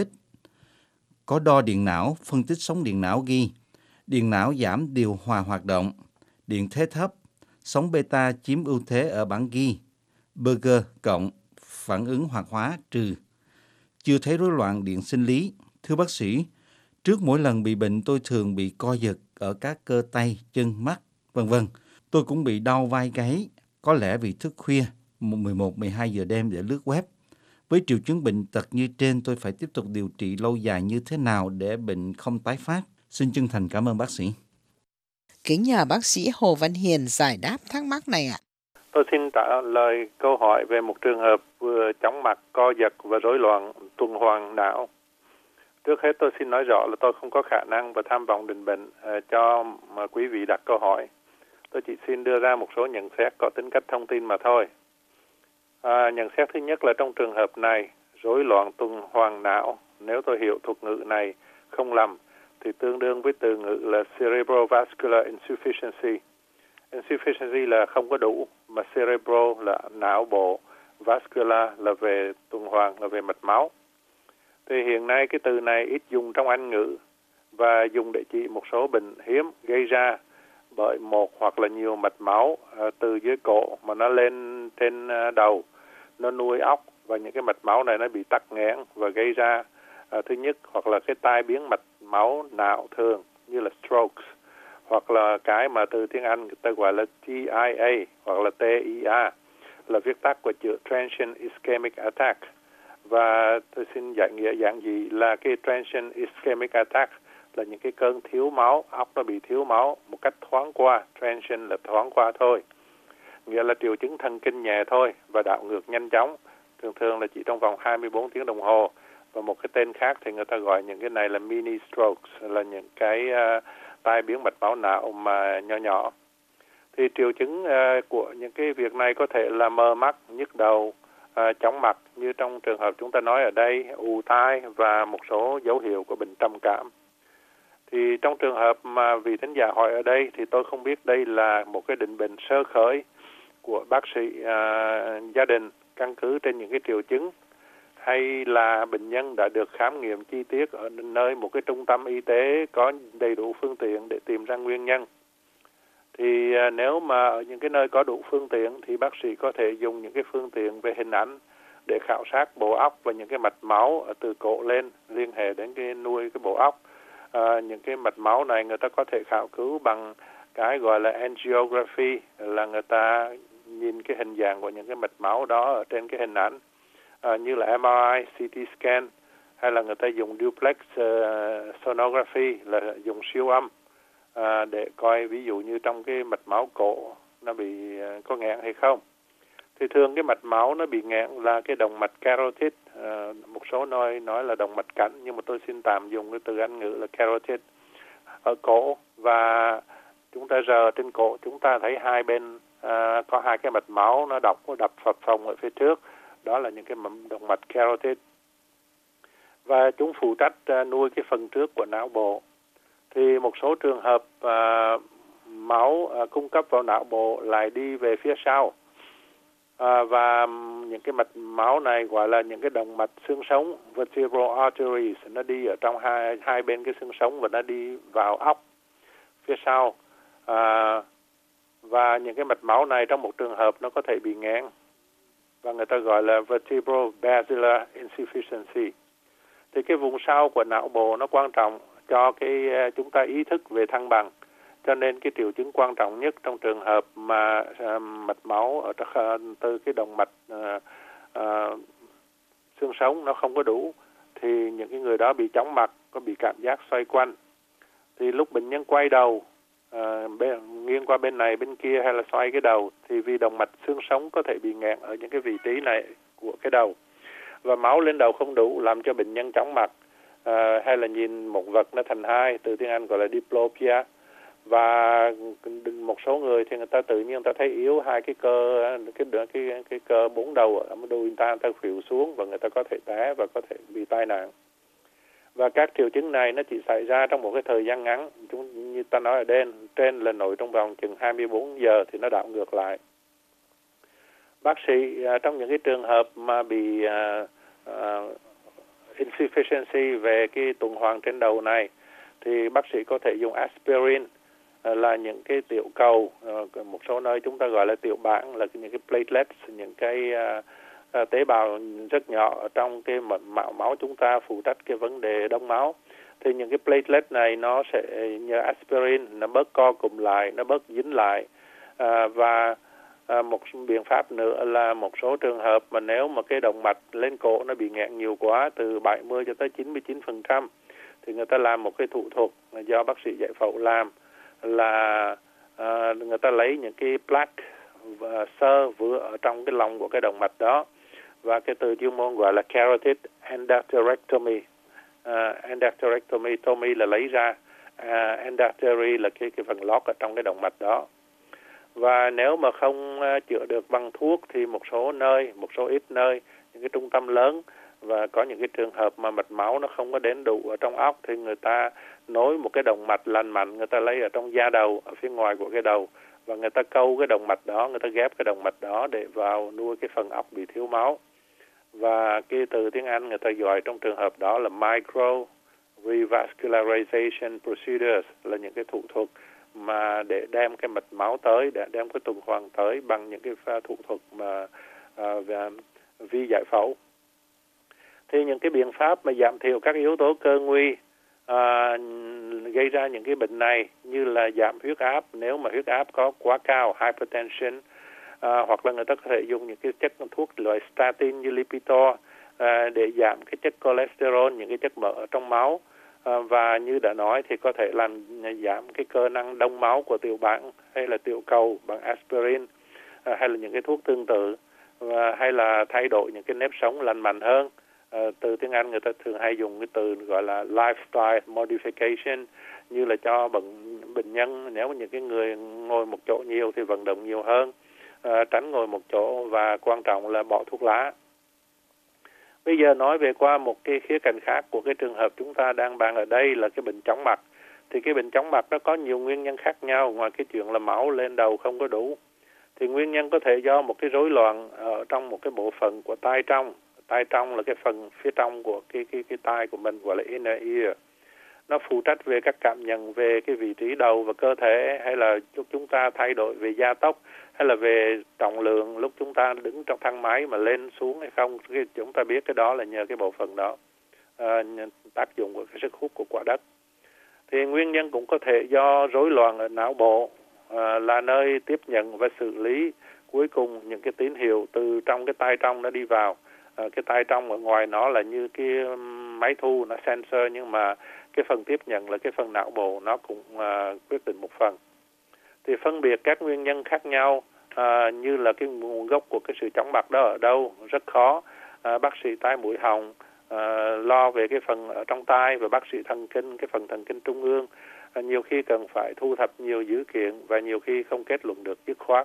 Có đo điện não, phân tích sóng điện não ghi điện não giảm điều hòa hoạt động, điện thế thấp, sóng beta chiếm ưu thế ở bảng ghi, Berger cộng, phản ứng hoạt hóa trừ. Chưa thấy rối loạn điện sinh lý. Thưa bác sĩ, trước mỗi lần bị bệnh tôi thường bị co giật ở các cơ tay, chân, mắt, v.v. Tôi cũng bị đau vai gáy, có lẽ vì thức khuya, 11-12 giờ đêm để lướt web. Với triệu chứng bệnh tật như trên, tôi phải tiếp tục điều trị lâu dài như thế nào để bệnh không tái phát? Xin chân thành cảm ơn bác sĩ. Kính nhờ bác sĩ Hồ Văn Hiền giải đáp thắc mắc này ạ. Tôi xin trả lời câu hỏi về một trường hợp vừa chóng mặt, co giật và rối loạn tuần hoàn não. Trước hết tôi xin nói rõ là tôi không có khả năng và tham vọng định bệnh cho quý vị đặt câu hỏi. Tôi chỉ xin đưa ra một số nhận xét có tính cách thông tin mà thôi. Nhận xét thứ nhất là trong trường hợp này, rối loạn tuần hoàn não, nếu tôi hiểu thuật ngữ này không lầm, thì tương đương với từ ngữ là cerebrovascular insufficiency. Insufficiency là không có đủ, mà cerebral là não bộ, vascular là về tuần hoàn, là về mạch máu. Thì hiện nay cái từ này ít dùng trong Anh ngữ và dùng để chỉ một số bệnh hiếm gây ra bởi một hoặc là nhiều mạch máu từ dưới cổ mà nó lên trên đầu, nó nuôi óc, và những cái mạch máu này nó bị tắc nghẽn và gây ra thứ nhất hoặc là cái tai biến mạch máu não thường như là strokes, hoặc là cái mà từ tiếng Anh người ta gọi là TIA hoặc là TIA, là viết tắt của chữ transient ischemic attack. Và tôi xin giải nghĩa giản dị là cái transient ischemic attack là những cái cơn thiếu máu, óc nó bị thiếu máu một cách thoáng qua, transient là thoáng qua thôi. Nghĩa là triệu chứng thần kinh nhẹ thôi và đảo ngược nhanh chóng, thường thường là chỉ trong vòng 24 tiếng đồng hồ. Và một cái tên khác thì người ta gọi những cái này là mini strokes, là những cái tai biến mạch máu não mà nhỏ nhỏ. Thì triệu chứng của những cái việc này có thể là mờ mắt, nhức đầu, chóng mặt như trong trường hợp chúng ta nói ở đây, ù tai và một số dấu hiệu của bệnh trầm cảm. Thì trong trường hợp mà vị thính giả hỏi ở đây thì tôi không biết đây là một cái định bệnh sơ khởi của bác sĩ gia đình căn cứ trên những cái triệu chứng, hay là bệnh nhân đã được khám nghiệm chi tiết ở nơi một cái trung tâm y tế có đầy đủ phương tiện để tìm ra nguyên nhân. Thì nếu mà ở những cái nơi có đủ phương tiện thì bác sĩ có thể dùng những cái phương tiện về hình ảnh để khảo sát bộ óc và những cái mạch máu từ cổ lên liên hệ đến cái nuôi cái bộ óc. Những cái mạch máu này người ta có thể khảo cứu bằng cái gọi là angiography, là người ta nhìn cái hình dạng của những cái mạch máu đó ở trên cái hình ảnh, như là MRI, CT scan hay là người ta dùng duplex sonography là dùng siêu âm để coi ví dụ như trong cái mạch máu cổ nó bị có nghẽn hay không. Thì thường cái mạch máu nó bị nghẽn là cái động mạch carotid, một số nơi nói là động mạch cảnh, nhưng mà tôi xin tạm dùng cái từ Anh ngữ là carotid ở cổ. Và chúng ta rờ trên cổ, chúng ta thấy hai bên có hai cái mạch máu nó đập phập phồng ở phía trước, đó là những cái động mạch carotid, và chúng phụ trách nuôi cái phần trước của não bộ. Thì một số trường hợp máu cung cấp vào não bộ lại đi về phía sau, và những cái mạch máu này gọi là những cái động mạch xương sống, vertebral arteries, nó đi ở trong hai bên cái xương sống và nó đi vào óc phía sau. Và những cái mạch máu này trong một trường hợp nó có thể bị nghẽn, và người ta gọi là vertebral basilar insufficiency. Thì cái vùng sau của não bộ nó quan trọng cho cái chúng ta ý thức về thăng bằng. Cho nên cái triệu chứng quan trọng nhất trong trường hợp mà mạch máu ở từ cái động mạch xương sống nó không có đủ, thì những cái người đó bị chóng mặt, có bị cảm giác xoay quanh. Thì lúc bệnh nhân quay đầu nghiêng qua bên này bên kia hay là xoay cái đầu, thì vì động mạch xương sống có thể bị nghẹn ở những cái vị trí này của cái đầu, và máu lên đầu không đủ làm cho bệnh nhân chóng mặt, hay là nhìn một vật nó thành hai, từ tiếng Anh gọi là diplopia. Và một số người thì người ta tự nhiên người ta thấy yếu hai cái cơ bốn đầu ở đùi người ta khuỵu xuống, và người ta có thể té và có thể bị tai nạn. Và các triệu chứng này nó chỉ xảy ra trong một cái thời gian ngắn, như ta nói ở trên là nội trong vòng chừng 24 giờ thì nó đảo ngược lại. Bác sĩ trong những cái trường hợp mà bị insufficiency về cái tuần hoàn trên đầu này, thì bác sĩ có thể dùng aspirin, là những cái tiểu cầu, một số nơi chúng ta gọi là tiểu bảng, là những cái platelets, những cái tế bào rất nhỏ ở trong cái mạch máu chúng ta phụ trách cái vấn đề đông máu. Thì những cái platelet này nó sẽ nhờ aspirin nó bớt co cụm lại, nó bớt dính lại. Và một biện pháp nữa là một số trường hợp mà nếu mà cái động mạch lên cổ nó bị nghẹn nhiều quá, từ 70 cho tới 99%, thì người ta làm một cái thủ thuật do bác sĩ giải phẫu làm, là người ta lấy những cái plaque và xơ vữa ở trong cái lòng của cái động mạch đó, và cái từ chuyên môn gọi là carotid endarterectomy. Endarterectomy, tomy là lấy ra, endartery là cái phần lót ở trong cái động mạch đó. Và nếu mà không chữa được bằng thuốc thì một số ít nơi, những cái trung tâm lớn, và có những cái trường hợp mà mạch máu nó không có đến đủ ở trong óc, thì người ta nối một cái động mạch lành mạnh, người ta lấy ở trong da đầu, ở phía ngoài của cái đầu, và người ta câu cái động mạch đó, người ta ghép cái động mạch đó để vào nuôi cái phần óc bị thiếu máu. Và cái từ tiếng Anh người ta gọi trong trường hợp đó là micro revascularization procedures, là những cái thủ thuật mà để đem cái mạch máu tới, để đem cái tuần hoàn tới bằng những cái thủ thuật mà vi giải phẫu. Thì những cái biện pháp mà giảm thiểu các yếu tố cơ nguy gây ra những cái bệnh này, như là giảm huyết áp nếu mà huyết áp có quá cao, hypertension, hoặc là người ta có thể dùng những cái chất thuốc loại statin như Lipitor để giảm cái chất cholesterol, những cái chất mỡ ở trong máu, và như đã nói thì có thể làm giảm cái cơ năng đông máu của tiểu bảng hay là tiểu cầu bằng aspirin, hay là những cái thuốc tương tự, hay là thay đổi những cái nếp sống lành mạnh hơn. Từ tiếng Anh người ta thường hay dùng cái từ gọi là lifestyle modification, như là cho bệnh nhân, nếu những cái người ngồi một chỗ nhiều thì vận động nhiều hơn, tránh ngồi một chỗ, và quan trọng là bỏ thuốc lá. Bây giờ nói về qua một cái khía cạnh khác của cái trường hợp chúng ta đang bàn ở đây là cái bệnh chóng mặt. Thì cái bệnh chóng mặt nó có nhiều nguyên nhân khác nhau, ngoài cái chuyện là máu lên đầu không có đủ. Thì nguyên nhân có thể do một cái rối loạn ở trong một cái bộ phận của tai trong. Tai trong là cái phần phía trong của cái tai của mình, gọi là inner ear. Nó phụ trách về các cảm nhận về cái vị trí đầu và cơ thể, hay là giúp chúng ta thay đổi về gia tốc, hay là về trọng lượng lúc chúng ta đứng trong thang máy mà lên xuống hay không. Chúng ta biết cái đó là nhờ cái bộ phận đó, tác dụng của cái sức hút của quả đất. Thì nguyên nhân cũng có thể do rối loạn ở não bộ, là nơi tiếp nhận và xử lý cuối cùng những cái tín hiệu từ trong cái tai trong nó đi vào. Cái tai trong ở ngoài nó là như cái máy thu nó sensor, nhưng mà cái phần tiếp nhận là cái phần não bộ nó cũng quyết định một phần. Thì phân biệt các nguyên nhân khác nhau như là cái nguồn gốc của cái sự chóng mặt đó ở đâu rất khó. Bác sĩ tai mũi họng lo về cái phần ở trong tai, và bác sĩ thần kinh, cái phần thần kinh trung ương nhiều khi cần phải thu thập nhiều dữ kiện và nhiều khi không kết luận được dứt khoát.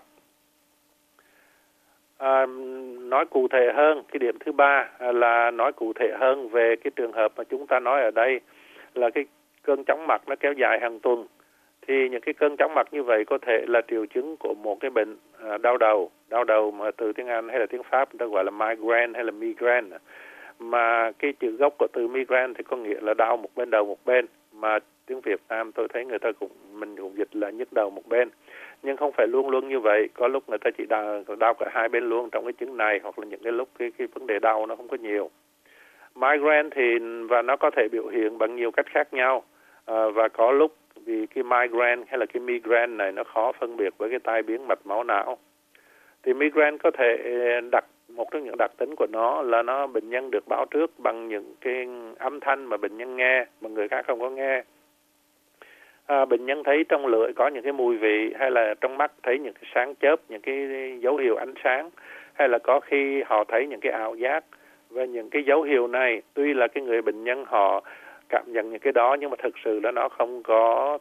Nói cụ thể hơn, cái điểm thứ ba là nói cụ thể hơn về cái trường hợp mà chúng ta nói ở đây là cái cơn chóng mặt nó kéo dài hàng tuần. Thì những cái cơn chóng mặt như vậy có thể là triệu chứng của một cái bệnh đau đầu mà từ tiếng Anh hay là tiếng Pháp người ta gọi là migraine hay là migraine. Mà cái chữ gốc của từ migraine thì có nghĩa là đau một bên đầu một bên, mà tiếng Việt Nam tôi thấy người ta mình cũng dịch là nhức đầu một bên. Nhưng không phải luôn luôn như vậy, có lúc người ta chỉ đau cả hai bên luôn trong cái chứng này, hoặc là những cái lúc cái vấn đề đau nó không có nhiều. Migraine thì và nó có thể biểu hiện bằng nhiều cách khác nhau, và có lúc vì cái migraine hay là cái migraine này nó khó phân biệt với cái tai biến mạch máu não. Thì migraine có thể một trong những đặc tính của nó là bệnh nhân được báo trước bằng những cái âm thanh mà bệnh nhân nghe mà người khác không có nghe. Bệnh nhân thấy trong lưỡi có những cái mùi vị, hay là trong mắt thấy những cái sáng chớp, những cái dấu hiệu ánh sáng, hay là có khi họ thấy những cái ảo giác. Và những cái dấu hiệu này tuy là cái người bệnh nhân họ cảm nhận những cái đó, nhưng mà thực sự là nó không có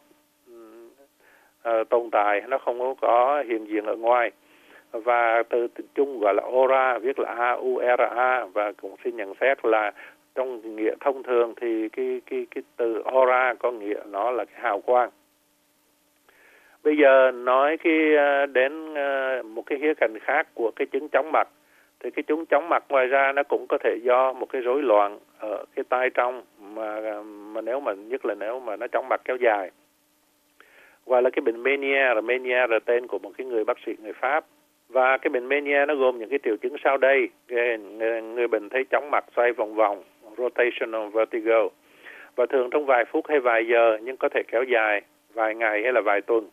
tồn tại, nó không có hiện diện ở ngoài. Và từ chung gọi là aura, viết là A-U-R-A, và cũng xin nhận xét là trong nghĩa thông thường thì cái từ aura có nghĩa nó là cái hào quang. Bây giờ nói đến một cái khía cạnh khác của cái chứng chóng mặt. Thì cái chứng chóng mặt ngoài ra nó cũng có thể do một cái rối loạn ở cái tai trong, mà nhất là nếu mà nó chóng mặt kéo dài. Gọi là cái bệnh Meniere là tên của một cái người bác sĩ người Pháp. Và cái bệnh Meniere nó gồm những cái triệu chứng sau đây. Người bệnh thấy chóng mặt xoay vòng vòng, rotational vertigo, và thường trong vài phút hay vài giờ, nhưng có thể kéo dài vài ngày hay là vài tuần.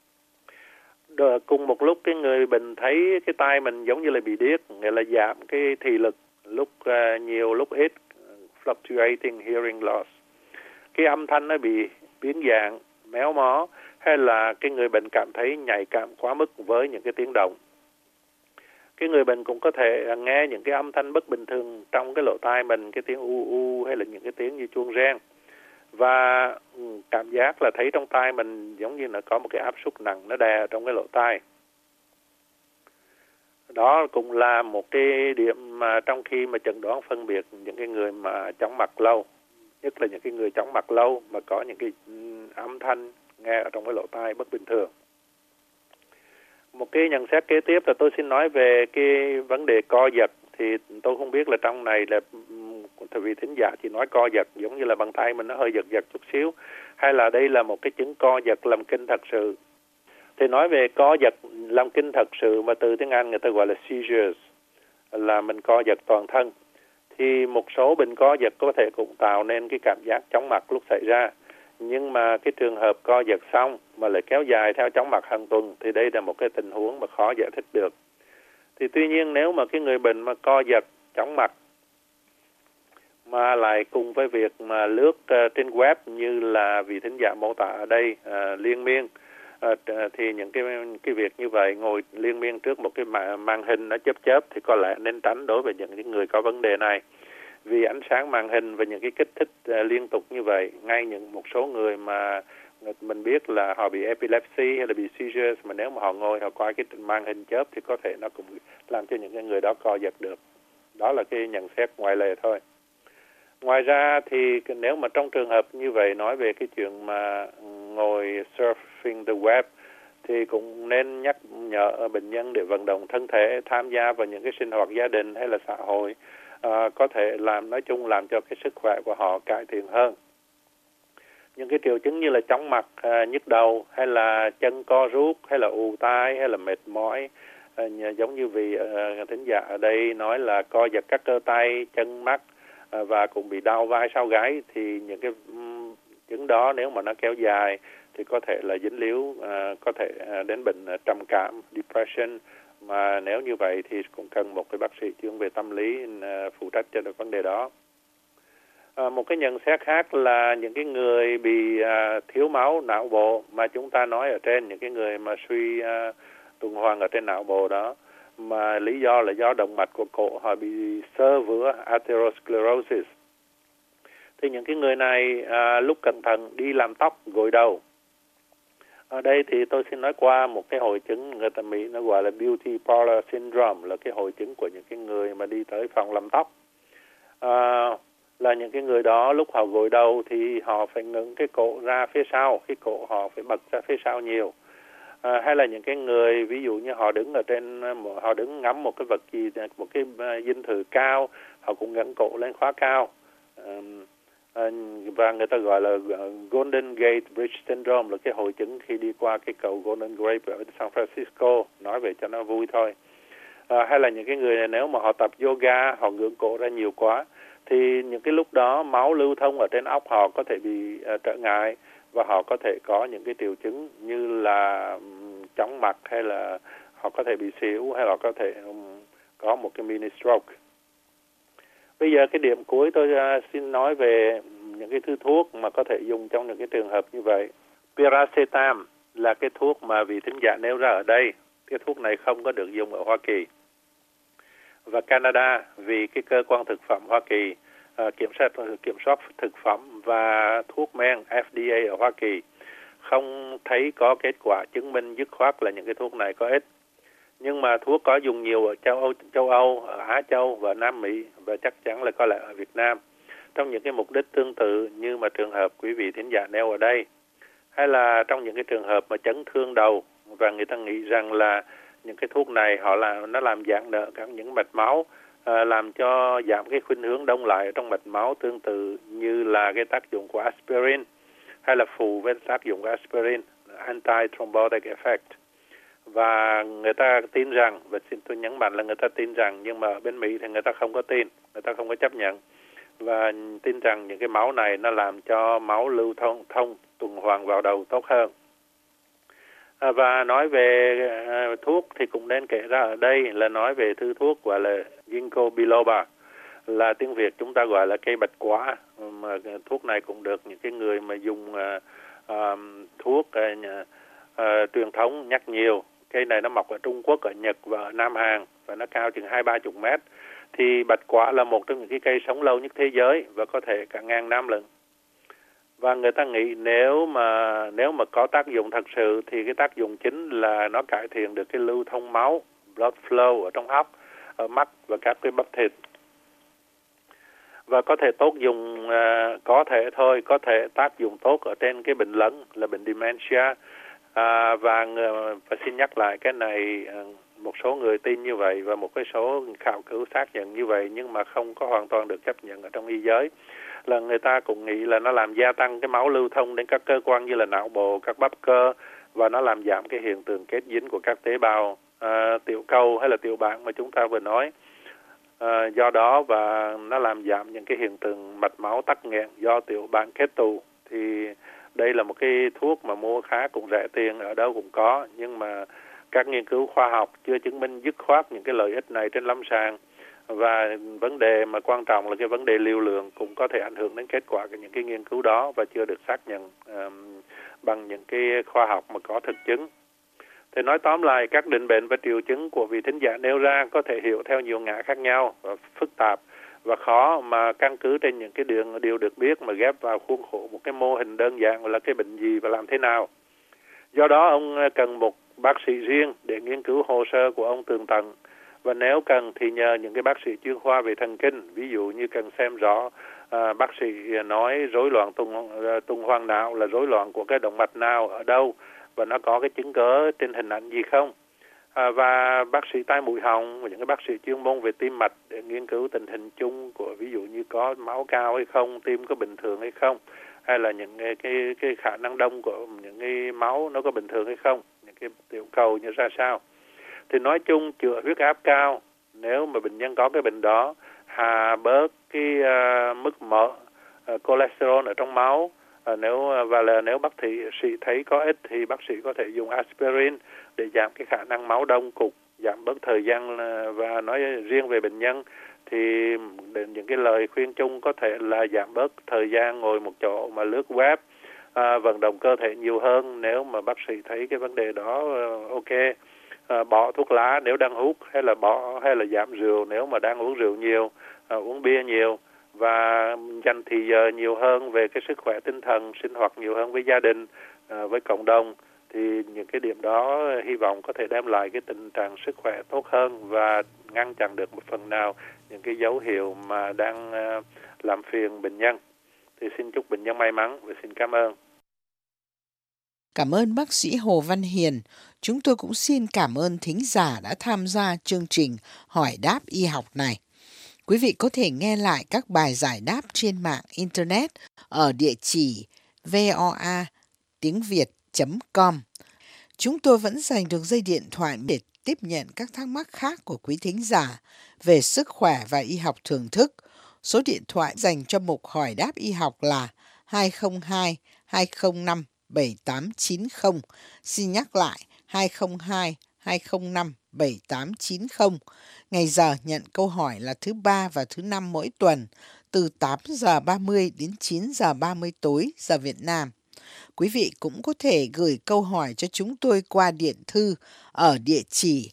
Cùng một lúc cái người bệnh thấy cái tai mình giống như là bị điếc, nghĩa là giảm cái thị lực, lúc nhiều lúc ít, fluctuating hearing loss. Cái âm thanh nó bị biến dạng, méo mó, hay là cái người bệnh cảm thấy nhạy cảm quá mức với những cái tiếng động. Cái người bệnh cũng có thể nghe những cái âm thanh bất bình thường trong cái lỗ tai mình, cái tiếng u u hay là những cái tiếng như chuông reng. Và cảm giác là thấy trong tai mình giống như là có một cái áp suất nặng nó đè trong cái lỗ tai. Đó cũng là một cái điểm mà trong khi mà chẩn đoán phân biệt những cái người mà chóng mặt lâu, nhất là những cái người chóng mặt lâu mà có những cái âm thanh nghe ở trong cái lỗ tai bất bình thường. Một cái nhận xét kế tiếp là tôi xin nói về cái vấn đề co giật. Thì tôi không biết là trong này là vì thính giả chỉ nói co giật giống như là bàn tay mình nó hơi giật chút xíu, hay là đây là một cái chứng co giật làm kinh thật sự. Thì nói về co giật làm kinh thật sự mà từ tiếng Anh người ta gọi là seizures, là mình co giật toàn thân. Thì một số bệnh co giật có thể cũng tạo nên cái cảm giác chóng mặt lúc xảy ra. Nhưng mà cái trường hợp co giật xong mà lại kéo dài theo chóng mặt hàng tuần thì đây là một cái tình huống mà khó giải thích được. Thì tuy nhiên nếu mà cái người bệnh mà co giật, chóng mặt mà lại cùng với việc mà lướt trên web như là vị thính giả mô tả ở đây liên miên, thì những cái việc như vậy ngồi liên miên trước một cái màn hình nó chớp thì có lẽ nên tránh đối với những người có vấn đề này. Vì ánh sáng màn hình và những cái kích thích liên tục như vậy, ngay một số người mà mình biết là họ bị epilepsy hay là bị seizures, mà nếu mà họ ngồi họ coi cái màn hình chớp thì có thể nó cũng làm cho những cái người đó co giật được. Đó là cái nhận xét ngoại lệ thôi. Ngoài ra thì nếu mà trong trường hợp như vậy nói về cái chuyện mà ngồi surfing the web thì cũng nên nhắc nhở bệnh nhân để vận động thân thể, tham gia vào những cái sinh hoạt gia đình hay là xã hội, có thể nói chung làm cho cái sức khỏe của họ cải thiện hơn. Những cái triệu chứng như là chóng mặt, nhức đầu hay là chân co rút hay là ù tai hay là mệt mỏi, giống như vị thính giả ở đây nói là co giật các cơ tay, chân, mắt và cũng bị đau vai sau gáy, thì những cái chứng đó nếu mà nó kéo dài thì có thể là dính líu, có thể đến bệnh trầm cảm, depression, mà nếu như vậy thì cũng cần một cái bác sĩ chuyên về tâm lý phụ trách cho được vấn đề đó. Một cái nhận xét khác là những cái người bị thiếu máu não bộ mà chúng ta nói ở trên, những cái người mà suy tuần hoàn ở trên não bộ đó, mà lý do là do động mạch của cổ họ bị xơ vữa atherosclerosis. Thì những cái người này lúc cẩn thận đi làm tóc, gội đầu. Ở đây thì tôi xin nói qua một cái hội chứng người ta Mỹ nó gọi là beauty parlor syndrome, là cái hội chứng của những cái người mà đi tới phòng làm tóc. Là những cái người đó lúc họ gội đầu thì họ phải ngẩng cái cổ ra phía sau, cái cổ họ phải bật ra phía sau nhiều. Hay là những cái người ví dụ như họ đứng ở trên, họ đứng ngắm một cái vật gì, một cái dinh thự cao, họ cũng ngẩng cổ lên khá cao. Và người ta gọi là Golden Gate Bridge Syndrome, là cái hội chứng khi đi qua cái cầu Golden Gate ở San Francisco, nói về cho nó vui thôi. Hay là những cái người này nếu mà họ tập yoga, họ ngưỡng cổ ra nhiều quá, thì những cái lúc đó máu lưu thông ở trên óc họ có thể bị trở ngại, và họ có thể có những cái triệu chứng như là chóng mặt, hay là họ có thể bị xỉu, hay là có thể có một cái mini stroke. Bây giờ cái điểm cuối tôi xin nói về những cái thứ thuốc mà có thể dùng trong những cái trường hợp như vậy. Piracetam là cái thuốc mà vị thính giả nêu ra ở đây. Cái thuốc này không có được dùng ở Hoa Kỳ và Canada, vì cái cơ quan thực phẩm Hoa Kỳ kiểm soát thực phẩm và thuốc men FDA ở Hoa Kỳ không thấy có kết quả chứng minh dứt khoát là những cái thuốc này có ích. Nhưng mà thuốc có dùng nhiều ở châu Âu, ở Á Châu và Nam Mỹ, và chắc chắn là có lẽ ở Việt Nam, trong những cái mục đích tương tự như mà trường hợp quý vị thính giả nêu ở đây. Hay là trong những cái trường hợp mà chấn thương đầu, và người ta nghĩ rằng là những cái thuốc này nó làm giãn nở các những mạch máu, làm cho giảm cái khuynh hướng đông lại ở trong mạch máu, tương tự như là cái tác dụng của aspirin, hay là phụ với tác dụng của aspirin, anti-thrombotic effect. Và người ta tin rằng, và xin tôi nhấn mạnh là người ta tin rằng, nhưng mà ở bên Mỹ thì người ta không có tin, người ta không có chấp nhận, và tin rằng những cái máu này nó làm cho máu lưu thông tuần hoàn vào đầu tốt hơn. Và nói về thuốc thì cũng nên kể ra ở đây là nói về thứ thuốc gọi là ginkgo biloba, là tiếng Việt chúng ta gọi là cây bạch quả. Mà thuốc này cũng được những cái người mà dùng thuốc truyền thống nhắc nhiều. Cây này nó mọc ở Trung Quốc, ở Nhật và ở Nam Hàn, và nó cao chừng 20-30 mét. Thì bạch quả là một trong những cái cây sống lâu nhất thế giới và có thể cả ngàn năm lận. Và người ta nghĩ nếu mà có tác dụng thật sự thì cái tác dụng chính là nó cải thiện được cái lưu thông máu, blood flow ở trong óc, ở mắt và các cái bắp thịt. Và có thể tốt dùng, có thể tác dụng tốt ở trên cái bệnh lẫn là bệnh dementia. Và xin nhắc lại cái này, một số người tin như vậy và một cái số khảo cứu xác nhận như vậy, nhưng mà không có hoàn toàn được chấp nhận ở trong y giới, là người ta cũng nghĩ là nó làm gia tăng cái máu lưu thông đến các cơ quan như là não bộ, các bắp cơ, và nó làm giảm cái hiện tượng kết dính của các tế bào tiểu cầu hay là tiểu bảng mà chúng ta vừa nói. Do đó và nó làm giảm những cái hiện tượng mạch máu tắc nghẽn do tiểu bảng kết tụ. Thì đây là một cái thuốc mà mua khá cũng rẻ tiền, ở đâu cũng có, nhưng mà các nghiên cứu khoa học chưa chứng minh dứt khoát những cái lợi ích này trên lâm sàng. Và vấn đề mà quan trọng là cái vấn đề liều lượng cũng có thể ảnh hưởng đến kết quả của những cái nghiên cứu đó, và chưa được xác nhận bằng những cái khoa học mà có thực chứng. Thì nói tóm lại, các định bệnh và triệu chứng của vị thính giả nêu ra có thể hiểu theo nhiều ngã khác nhau và phức tạp và khó mà căn cứ trên những cái điều được biết mà ghép vào khuôn khổ một cái mô hình đơn giản là cái bệnh gì và làm thế nào. Do đó ông cần một bác sĩ riêng để nghiên cứu hồ sơ của ông tường tận, và nếu cần thì nhờ những cái bác sĩ chuyên khoa về thần kinh, ví dụ như cần xem rõ bác sĩ nói rối loạn tuần hoàn não là rối loạn của cái động mạch nào ở đâu, và nó có cái chứng cớ trên hình ảnh gì không. Và bác sĩ tai mũi họng và những cái bác sĩ chuyên môn về tim mạch để nghiên cứu tình hình chung của ví dụ như có máu cao hay không, tim có bình thường hay không, hay là những cái khả năng đông của những cái máu nó có bình thường hay không, những cái tiểu cầu như ra sao. Thì nói chung chữa huyết áp cao, nếu mà bệnh nhân có cái bệnh đó, hạ bớt cái mức mỡ cholesterol ở trong máu, nếu bác sĩ thấy có ích thì bác sĩ có thể dùng aspirin để giảm cái khả năng máu đông cục, giảm bớt thời gian. Và nói riêng về bệnh nhân thì những cái lời khuyên chung có thể là giảm bớt thời gian ngồi một chỗ mà lướt web, vận động cơ thể nhiều hơn nếu mà bác sĩ thấy cái vấn đề đó ok. Bỏ thuốc lá nếu đang hút, hay là giảm rượu nếu mà đang uống rượu nhiều, uống bia nhiều, và dành thì giờ nhiều hơn về cái sức khỏe tinh thần, sinh hoạt nhiều hơn với gia đình, với cộng đồng. Thì những cái điểm đó hy vọng có thể đem lại cái tình trạng sức khỏe tốt hơn và ngăn chặn được một phần nào những cái dấu hiệu mà đang làm phiền bệnh nhân. Thì xin chúc bệnh nhân may mắn và xin cảm ơn. Cảm ơn bác sĩ Hồ Văn Hiền. Chúng tôi cũng xin cảm ơn thính giả đã tham gia chương trình Hỏi đáp y học này. Quý vị có thể nghe lại các bài giải đáp trên mạng Internet ở địa chỉ voa.tiếng.việt.com. Chúng tôi vẫn dành được dây điện thoại để tiếp nhận các thắc mắc khác của quý thính giả về sức khỏe và y học thưởng thức. Số điện thoại dành cho mục Hỏi đáp y học là 202 205 7890. Xin nhắc lại 202 205 7890. Ngày giờ nhận câu hỏi là thứ Ba và thứ Năm mỗi tuần từ 8 giờ 30 đến 9 giờ 30 tối giờ Việt Nam. Quý vị cũng có thể gửi câu hỏi cho chúng tôi qua điện thư ở địa chỉ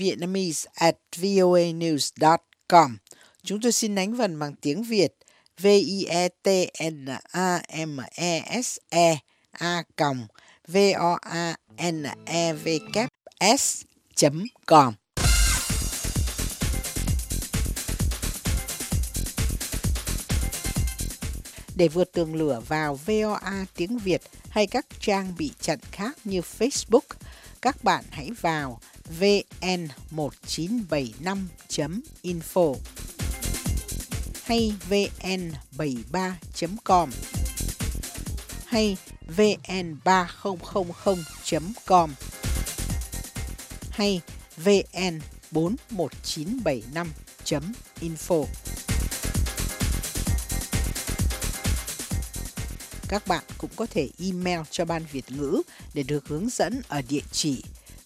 vietnamese@voanews.com. Chúng tôi xin đánh vần bằng tiếng Việt vietnamese@voanevs.com. Để vượt tường lửa vào VOA tiếng Việt hay các trang bị chặn khác như Facebook, các bạn hãy vào vn1975.info hay vn73.com hay vn3000.com hay vn41975.info. Các bạn cũng có thể email cho Ban Việt ngữ để được hướng dẫn ở địa chỉ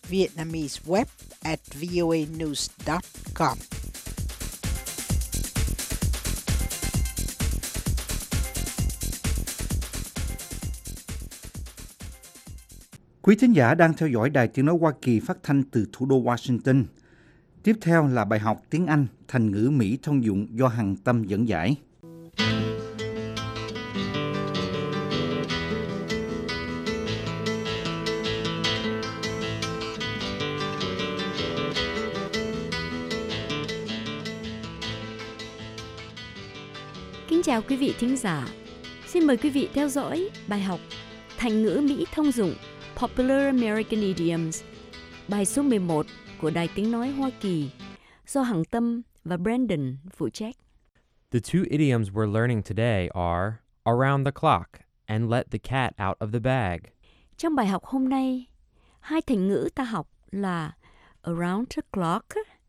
vietnameseweb@voanews.com. Quý thính giả đang theo dõi Đài Tiếng nói Hoa Kỳ phát thanh từ thủ đô Washington. Tiếp theo là bài học tiếng Anh thành ngữ Mỹ thông dụng do Hằng Tâm dẫn giải. Kính chào quý vị thính giả. Xin mời quý vị theo dõi bài học thành ngữ Mỹ thông dụng Popular American Idioms, bài số 11 của Đài Tiếng nói Hoa Kỳ do Hằng Tâm và Brandon phụ trách. The two idioms we're learning today are around the clock and let the cat out of the bag. Trong bài học hôm nay, hai thành ngữ ta học là around the clock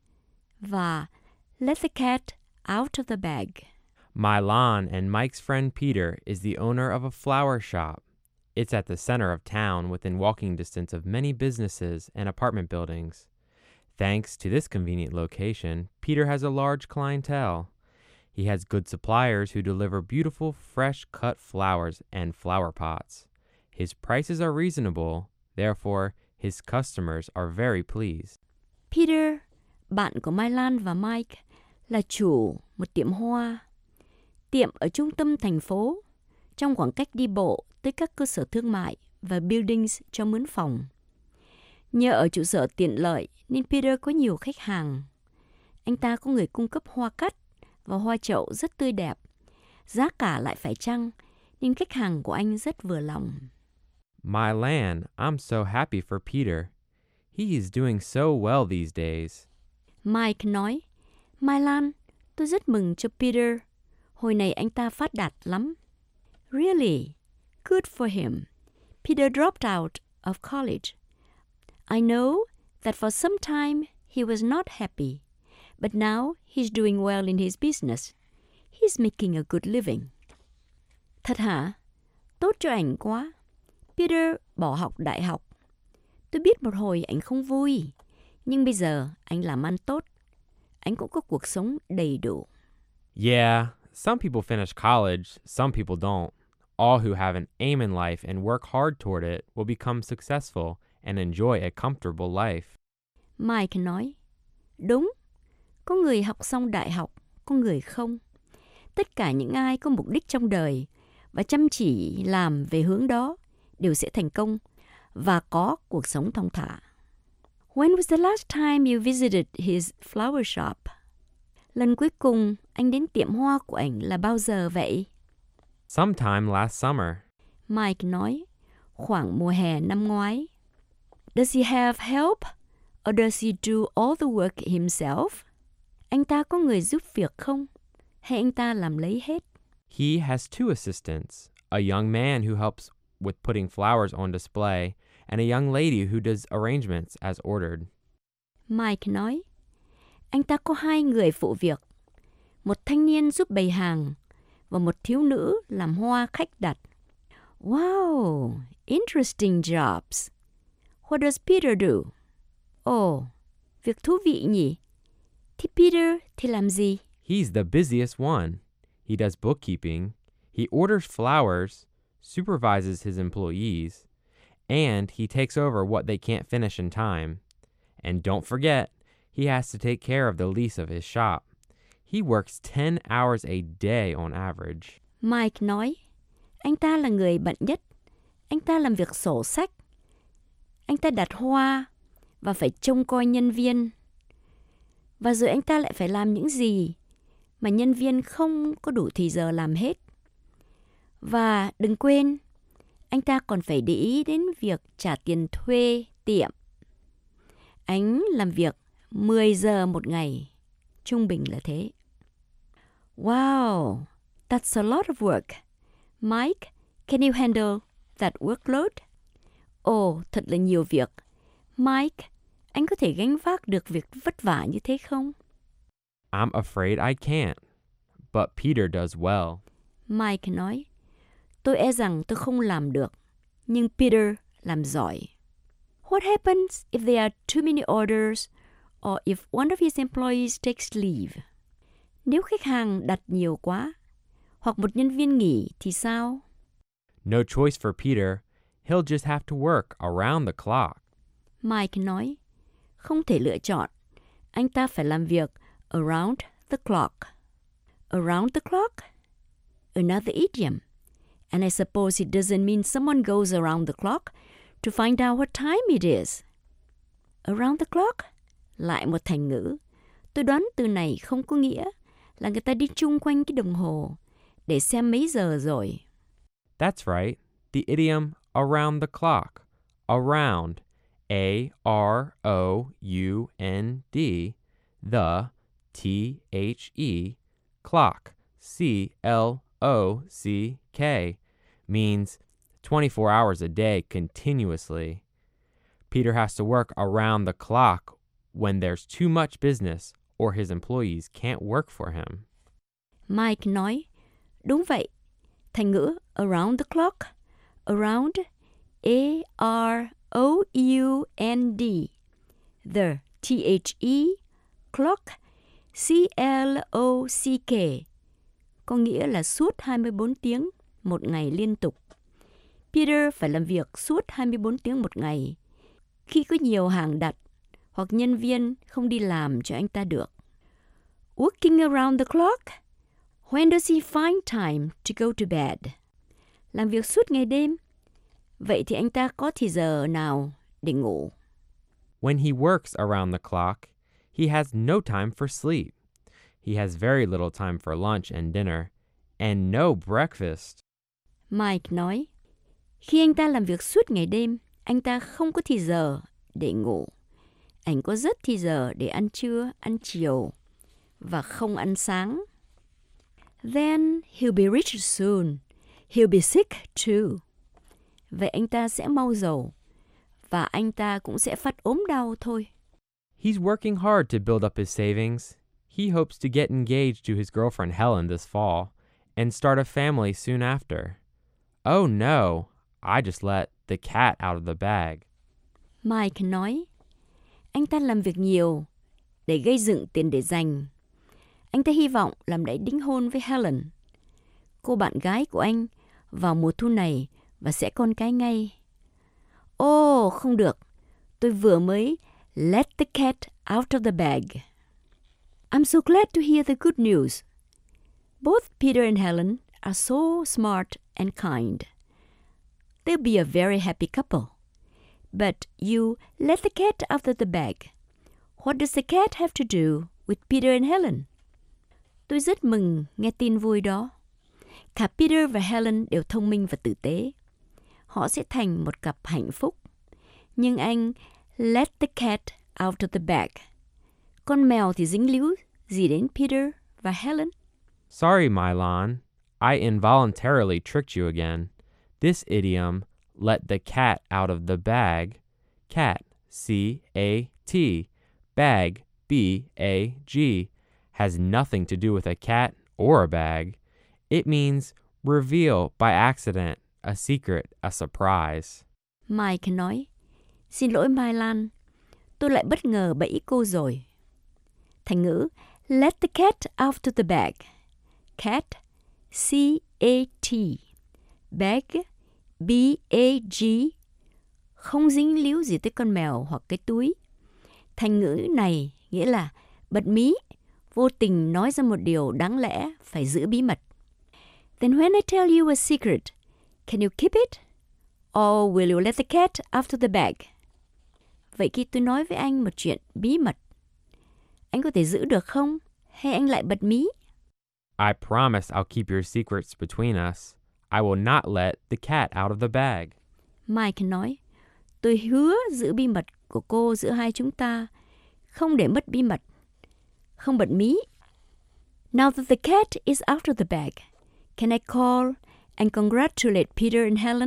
và let the cat out of the bag. Milan and Mike's friend Peter is the owner of a flower shop. It's at the center of town within walking distance of many businesses and apartment buildings. Thanks to this convenient location, Peter has a large clientele. He has good suppliers who deliver beautiful, fresh-cut flowers and flower pots. His prices are reasonable, therefore his customers are very pleased. Peter, bạn của Milan và Mike, là chủ một tiệm hoa. Tiệm ở trung tâm thành phố, trong khoảng cách đi bộ tới các cơ sở thương mại và buildings cho mướn phòng. Nhờ ở trụ sở tiện lợi nên Peter có nhiều khách hàng. Anh ta có người cung cấp hoa cắt và hoa chậu rất tươi đẹp. Giá cả lại phải chăng nên khách hàng của anh rất vừa lòng. Milan, I'm so happy for Peter. He is doing so well these days. Mike nói, Milan, tôi rất mừng cho Peter. Hồi này anh ta phát đạt lắm. Really? Good for him. Peter dropped out of college. I know that for some time he was not happy, but now he's doing well in his business. He's making a good living. Thật hả? Tốt cho anh quá. Peter bỏ học đại học. Tôi biết một hồi anh không vui, nhưng bây giờ anh làm ăn tốt. anh cũng có cuộc sống đầy đủ. Yeah, some people finish college, some people don't. All who have an aim in life and work hard toward it will become successful and enjoy a comfortable life. Mike nói, đúng, có người học xong đại học, có người không. Tất cả những ai có mục đích trong đời và chăm chỉ làm về hướng đó đều sẽ thành công và có cuộc sống thong thả. When was the last time you visited his flower shop? Lần cuối cùng anh đến tiệm hoa của anh là bao giờ vậy? Sometime last summer. Mike nói, khoảng mùa hè năm ngoái. Does he have help? Or does he do all the work himself? Anh ta có người giúp việc không? Hay anh ta làm lấy hết? He has 2 assistants, a young man who helps with putting flowers on display, and a young lady who does arrangements as ordered. Mike nói, anh ta có 2 người phụ việc, một thanh niên giúp bày hàng và một thiếu nữ làm hoa khách đặt. Wow, interesting jobs. What does Peter do? Ồ, việc thú vị nhỉ? Thì Peter thì làm gì? He's the busiest one. He does bookkeeping, he orders flowers, supervises his employees, and he takes over what they can't finish in time. And don't forget, he has to take care of the lease of his shop. He works 10 hours a day on average. Mike nói, anh ta là người bận nhất. Anh ta làm việc sổ sách. Anh ta đặt hoa và phải trông coi nhân viên. Và rồi anh ta lại phải làm những gì mà nhân viên không có đủ thì giờ làm hết. Và đừng quên, anh ta còn phải để ý đến việc trả tiền thuê tiệm. Anh làm việc 10 giờ một ngày, trung bình là thế. Wow, that's a lot of work. Mike, can you handle that workload? Ồ, thật là nhiều việc. Mike, anh có thể gánh vác được việc vất vả như thế không? I'm afraid I can't, but Peter does well. Mike nói, tôi e rằng tôi không làm được, nhưng Peter làm giỏi. What happens if there are too many orders or if one of his employees takes leave? Nếu khách hàng đặt nhiều quá, hoặc một nhân viên nghỉ thì sao? No choice for Peter. He'll just have to work around the clock. Mike nói, không thể lựa chọn. Anh ta phải làm việc around the clock. Around the clock? Another idiom. And I suppose it doesn't mean someone goes around the clock to find out what time it is. Around the clock? Lại một thành ngữ. Tôi đoán từ này không có nghĩa là người ta đi chung quanh cái đồng hồ để xem mấy giờ rồi. That's right. The idiom around the clock. Around. A-R-O-U-N-D. The. T-H-E. Clock. C-L-O-C-K. Means 24 hours a day continuously. Peter has to work around the clock when there's too much business or his employees can't work for him. Mike nói, đúng vậy. Thành ngữ around the clock. Around, A-R-O-U-N-D. The, T-H-E. Clock, C-L-O-C-K. Có nghĩa là suốt 24 tiếng một ngày liên tục. Peter phải làm việc suốt 24 tiếng một ngày. Khi có nhiều hàng đặt hoặc nhân viên không đi làm cho anh ta được. Working around the clock? When does he find time to go to bed? Làm việc suốt ngày đêm. Vậy thì anh ta có thì giờ nào để ngủ? When he works around the clock, he has no time for sleep. He has very little time for lunch and dinner, and no breakfast. Mike nói, khi anh ta làm việc suốt ngày đêm, anh ta không có thì giờ để ngủ. Anh có rất thì giờ để ăn trưa, ăn chiều và không ăn sáng. Then he'll be rich soon. He'll be sick too. Vậy anh ta sẽ mau giàu và anh ta cũng sẽ phát ốm đau thôi. He's working hard to build up his savings. He hopes to get engaged to his girlfriend Helen this fall and start a family soon after. Oh no, I just let the cat out of the bag. Mike nói, anh ta làm việc nhiều để gây dựng tiền để dành. Anh ta hy vọng làm lễ đính hôn với Helen, cô bạn gái của anh, vào mùa thu này và sẽ con cái ngay. Ồ, không được. Tôi vừa mới let the cat out of the bag. I'm so glad to hear the good news. Both Peter and Helen are so smart and kind. They'll be a very happy couple. But you let the cat out of the bag. What does the cat have to do with Peter and Helen? Tôi rất mừng nghe tin vui đó. Cả Peter và Helen đều thông minh và tử tế. Họ sẽ thành một cặp hạnh phúc. Nhưng anh let the cat out of the bag. Con mèo thì dính líu gì đến Peter và Helen? Sorry, Milan. I involuntarily tricked you again. This idiom, let the cat out of the bag, cat, C-A-T, bag, B-A-G, has nothing to do with a cat or a bag. It means reveal by accident, a secret, a surprise. Mike nói, xin lỗi Mai Lan, tôi lại bất ngờ bẫy cô rồi. Thành ngữ let the cat out of the bag. Cat, C-A-T, bag, B-A-G, không dính líu gì tới con mèo hoặc cái túi. Thành ngữ này nghĩa là bật mí, vô tình nói ra một điều đáng lẽ phải giữ bí mật. Then when I tell you a secret, can you keep it? Or will you let the cat out of the bag? Vậy khi tôi nói với anh một chuyện bí mật, anh có thể giữ được không? Hay anh lại bật mí? I promise I'll keep your secrets between us. I will not let the cat out of the bag. Mike nói, tôi hứa giữ bí mật của cô giữa hai chúng ta, không để mất bí mật, không bật mí. Now that the cat is out of the bag, can I call and congratulate Peter and Helen?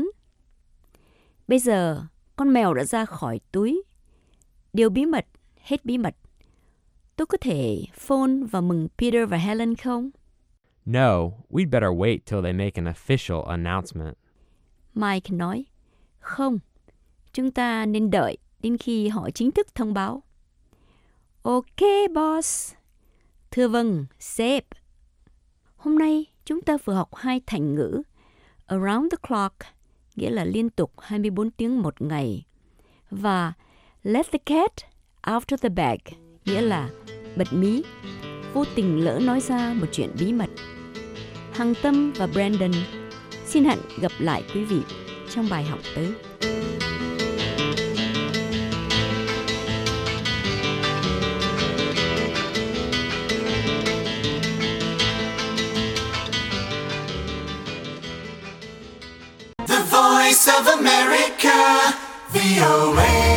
Bây giờ, con mèo đã ra khỏi túi. Điều bí mật, hết bí mật. Tôi có thể phone và mừng Peter và Helen không? No, we'd better wait till they make an official announcement. Mike nói, không, chúng ta nên đợi đến khi họ chính thức thông báo. Ok, boss. Thưa vâng, sếp. Hôm nay chúng ta vừa học 2 thành ngữ around the clock, nghĩa là liên tục 24 tiếng một ngày, và let the cat out of the bag, nghĩa là bật mí, vô tình lỡ nói ra một chuyện bí mật. Hằng Tâm và Brandon xin hẹn gặp lại quý vị trong bài học tới. The Voice of America, VOA.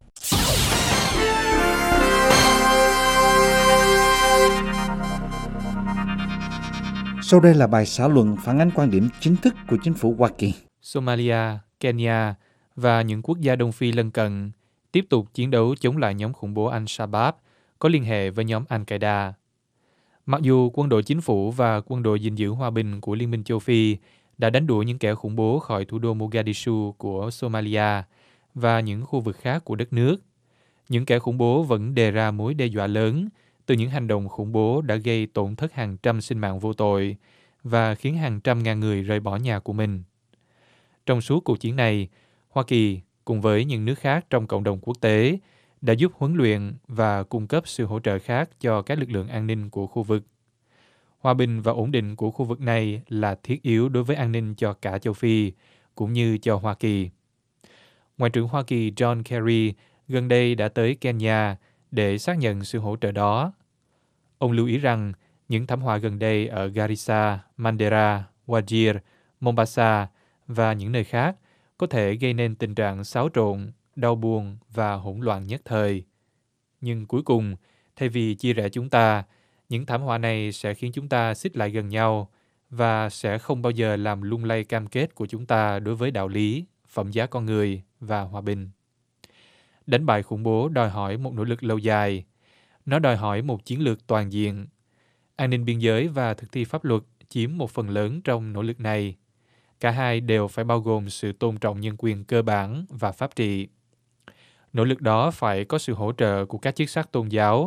Sau đây là bài xã luận phản ánh quan điểm chính thức của chính phủ Hoa Kỳ. Somalia, Kenya và những quốc gia Đông Phi lân cận tiếp tục chiến đấu chống lại nhóm khủng bố Al-Shabaab có liên hệ với nhóm Al-Qaeda. Mặc dù quân đội chính phủ và quân đội gìn giữ hòa bình của Liên minh châu Phi đã đánh đuổi những kẻ khủng bố khỏi thủ đô Mogadishu của Somalia và những khu vực khác của đất nước, những kẻ khủng bố vẫn đề ra mối đe dọa lớn từ những hành động khủng bố đã gây tổn thất hàng trăm sinh mạng vô tội và khiến hàng trăm ngàn người rời bỏ nhà của mình. Trong suốt cuộc chiến này, Hoa Kỳ cùng với những nước khác trong cộng đồng quốc tế đã giúp huấn luyện và cung cấp sự hỗ trợ khác cho các lực lượng an ninh của khu vực. Hòa bình và ổn định của khu vực này là thiết yếu đối với an ninh cho cả châu Phi, cũng như cho Hoa Kỳ. Ngoại trưởng Hoa Kỳ John Kerry gần đây đã tới Kenya để xác nhận sự hỗ trợ đó. Ông lưu ý rằng những thảm họa gần đây ở Garissa, Mandera, Wajir, Mombasa và những nơi khác có thể gây nên tình trạng xáo trộn, đau buồn và hỗn loạn nhất thời. Nhưng cuối cùng, thay vì chia rẽ chúng ta, những thảm họa này sẽ khiến chúng ta xích lại gần nhau và sẽ không bao giờ làm lung lay cam kết của chúng ta đối với đạo lý, phẩm giá con người và hòa bình. Đánh bại khủng bố đòi hỏi một nỗ lực lâu dài. Nó đòi hỏi một chiến lược toàn diện. An ninh biên giới và thực thi pháp luật chiếm một phần lớn trong nỗ lực này. Cả hai đều phải bao gồm sự tôn trọng nhân quyền cơ bản và pháp trị. Nỗ lực đó phải có sự hỗ trợ của các chức sắc tôn giáo,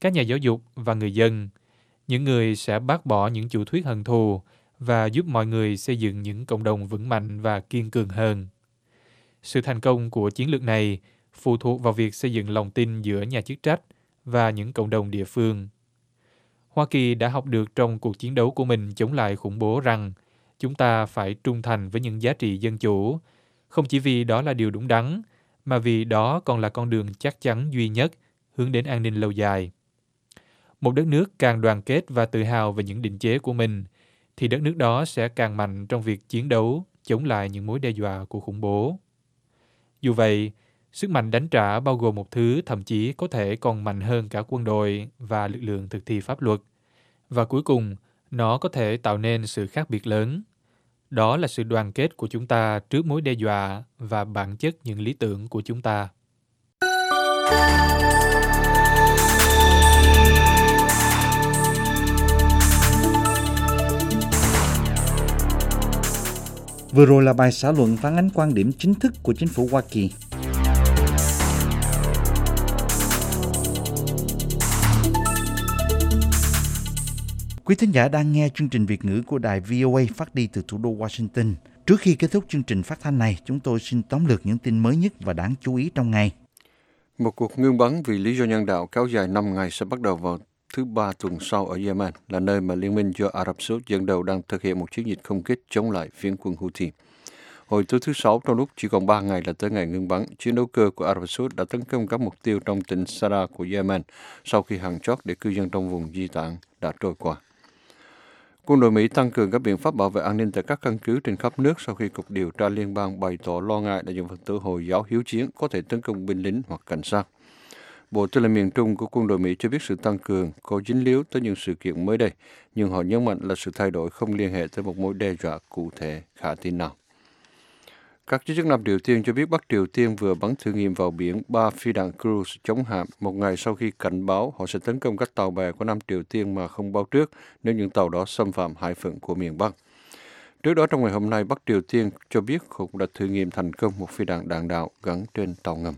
các nhà giáo dục và người dân, những người sẽ bác bỏ những chủ thuyết hận thù và giúp mọi người xây dựng những cộng đồng vững mạnh và kiên cường hơn. Sự thành công của chiến lược này phụ thuộc vào việc xây dựng lòng tin giữa nhà chức trách và những cộng đồng địa phương. Hoa Kỳ đã học được trong cuộc chiến đấu của mình chống lại khủng bố rằng chúng ta phải trung thành với những giá trị dân chủ, không chỉ vì đó là điều đúng đắn, mà vì đó còn là con đường chắc chắn duy nhất hướng đến an ninh lâu dài. Một đất nước càng đoàn kết và tự hào về những định chế của mình, thì đất nước đó sẽ càng mạnh trong việc chiến đấu chống lại những mối đe dọa của khủng bố. Dù vậy, sức mạnh đánh trả bao gồm một thứ thậm chí có thể còn mạnh hơn cả quân đội và lực lượng thực thi pháp luật. Và cuối cùng, nó có thể tạo nên sự khác biệt lớn. Đó là sự đoàn kết của chúng ta trước mối đe dọa và bản chất những lý tưởng của chúng ta. Vừa rồi là bài xã luận phản ánh quan điểm chính thức của chính phủ Hoa Kỳ. Quý thính giả đang nghe chương trình Việt ngữ của đài VOA phát đi từ thủ đô Washington. Trước khi kết thúc chương trình phát thanh này, chúng tôi xin tóm lược những tin mới nhất và đáng chú ý trong ngày. Một cuộc ngưng bắn vì lý do nhân đạo kéo dài 5 ngày sẽ bắt đầu vào thứ Ba tuần sau ở Yemen, là nơi mà Liên minh do Ả Rập Xê Út dẫn đầu đang thực hiện một chiến dịch không kích chống lại phiến quân Houthi. Hồi tối thứ Sáu, trong lúc chỉ còn 3 ngày là tới ngày ngưng bắn, chiến đấu cơ của Ả Rập Xê Út đã tấn công các mục tiêu trong tỉnh Sara của Yemen sau khi hàng chót để cư dân trong vùng di tản đã trôi qua. Quân đội Mỹ tăng cường các biện pháp bảo vệ an ninh tại các căn cứ trên khắp nước sau khi Cục Điều tra Liên bang bày tỏ lo ngại là những phần tử Hồi giáo hiếu chiến có thể tấn công binh lính hoặc cảnh sát. Bộ Tư lệnh miền Trung của quân đội Mỹ cho biết sự tăng cường có dính líu tới những sự kiện mới đây, nhưng họ nhấn mạnh là sự thay đổi không liên hệ tới một mối đe dọa cụ thể khả tin nào. Các giới chức Nam Triều Tiên cho biết Bắc Triều Tiên vừa bắn thử nghiệm vào biển 3 phi đạn cruise chống hạm một ngày sau khi cảnh báo họ sẽ tấn công các tàu bè của Nam Triều Tiên mà không báo trước nếu những tàu đó xâm phạm hải phận của miền Bắc. Trước đó trong ngày hôm nay, Bắc Triều Tiên cho biết họ đã thử nghiệm thành công một phi đạn đạn đạo gắn trên tàu ngầm.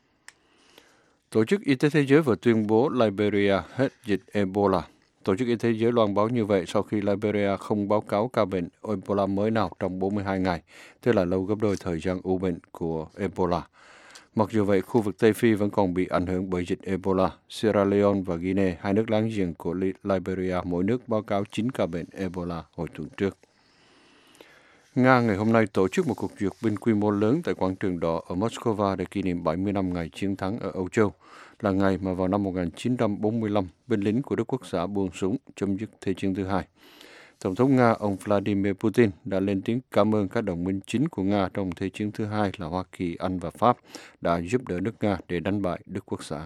Tổ chức Y tế Thế giới vừa tuyên bố Liberia hết dịch Ebola. Tổ chức Y tế Thế giới loan báo như vậy sau khi Liberia không báo cáo ca bệnh Ebola mới nào trong 42 ngày, tức là lâu gấp đôi thời gian ủ bệnh của Ebola. Mặc dù vậy, khu vực Tây Phi vẫn còn bị ảnh hưởng bởi dịch Ebola. Sierra Leone và Guinea, hai nước láng giềng của Liberia, mỗi nước báo cáo 9 ca bệnh Ebola hồi tuần trước. Nga ngày hôm nay tổ chức một cuộc duyệt binh quy mô lớn tại quảng trường đỏ ở Moscow để kỷ niệm 70 năm ngày chiến thắng ở Âu Châu, là ngày mà vào năm 1945, binh lính của Đức Quốc xã buông súng chấm dứt Thế chiến thứ hai. Tổng thống Nga ông Vladimir Putin đã lên tiếng cảm ơn các đồng minh chính của Nga trong Thế chiến thứ hai là Hoa Kỳ, Anh và Pháp đã giúp đỡ nước Nga để đánh bại Đức Quốc xã.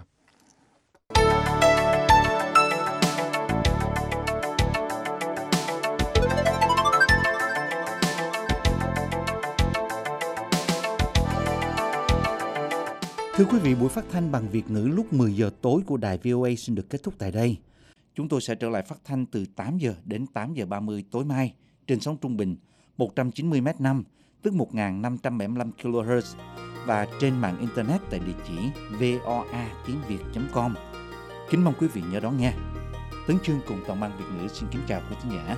Thưa quý vị, buổi phát thanh bằng Việt ngữ lúc 10 giờ tối của đài VOA xin được kết thúc tại đây. Chúng tôi sẽ trở lại phát thanh từ 8 giờ đến 8 giờ 30 tối mai trên sóng trung bình 190 m5, tức 1.575 kHz và trên mạng Internet tại địa chỉ voa.tiếng.việt.com. Kính mong quý vị nhớ đón nghe. Tấn Chương cùng toàn ban Việt ngữ xin kính chào quý thính giả.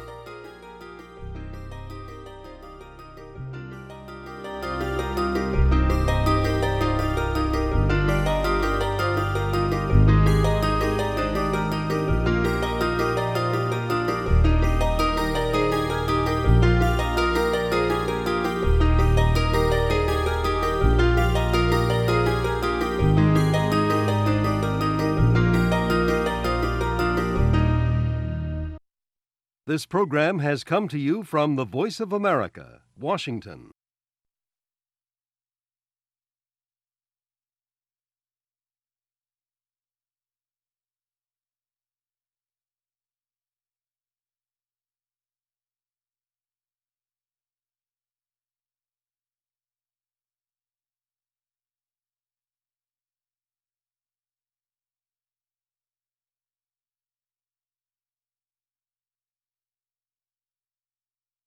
This program has come to you from the Voice of America, Washington.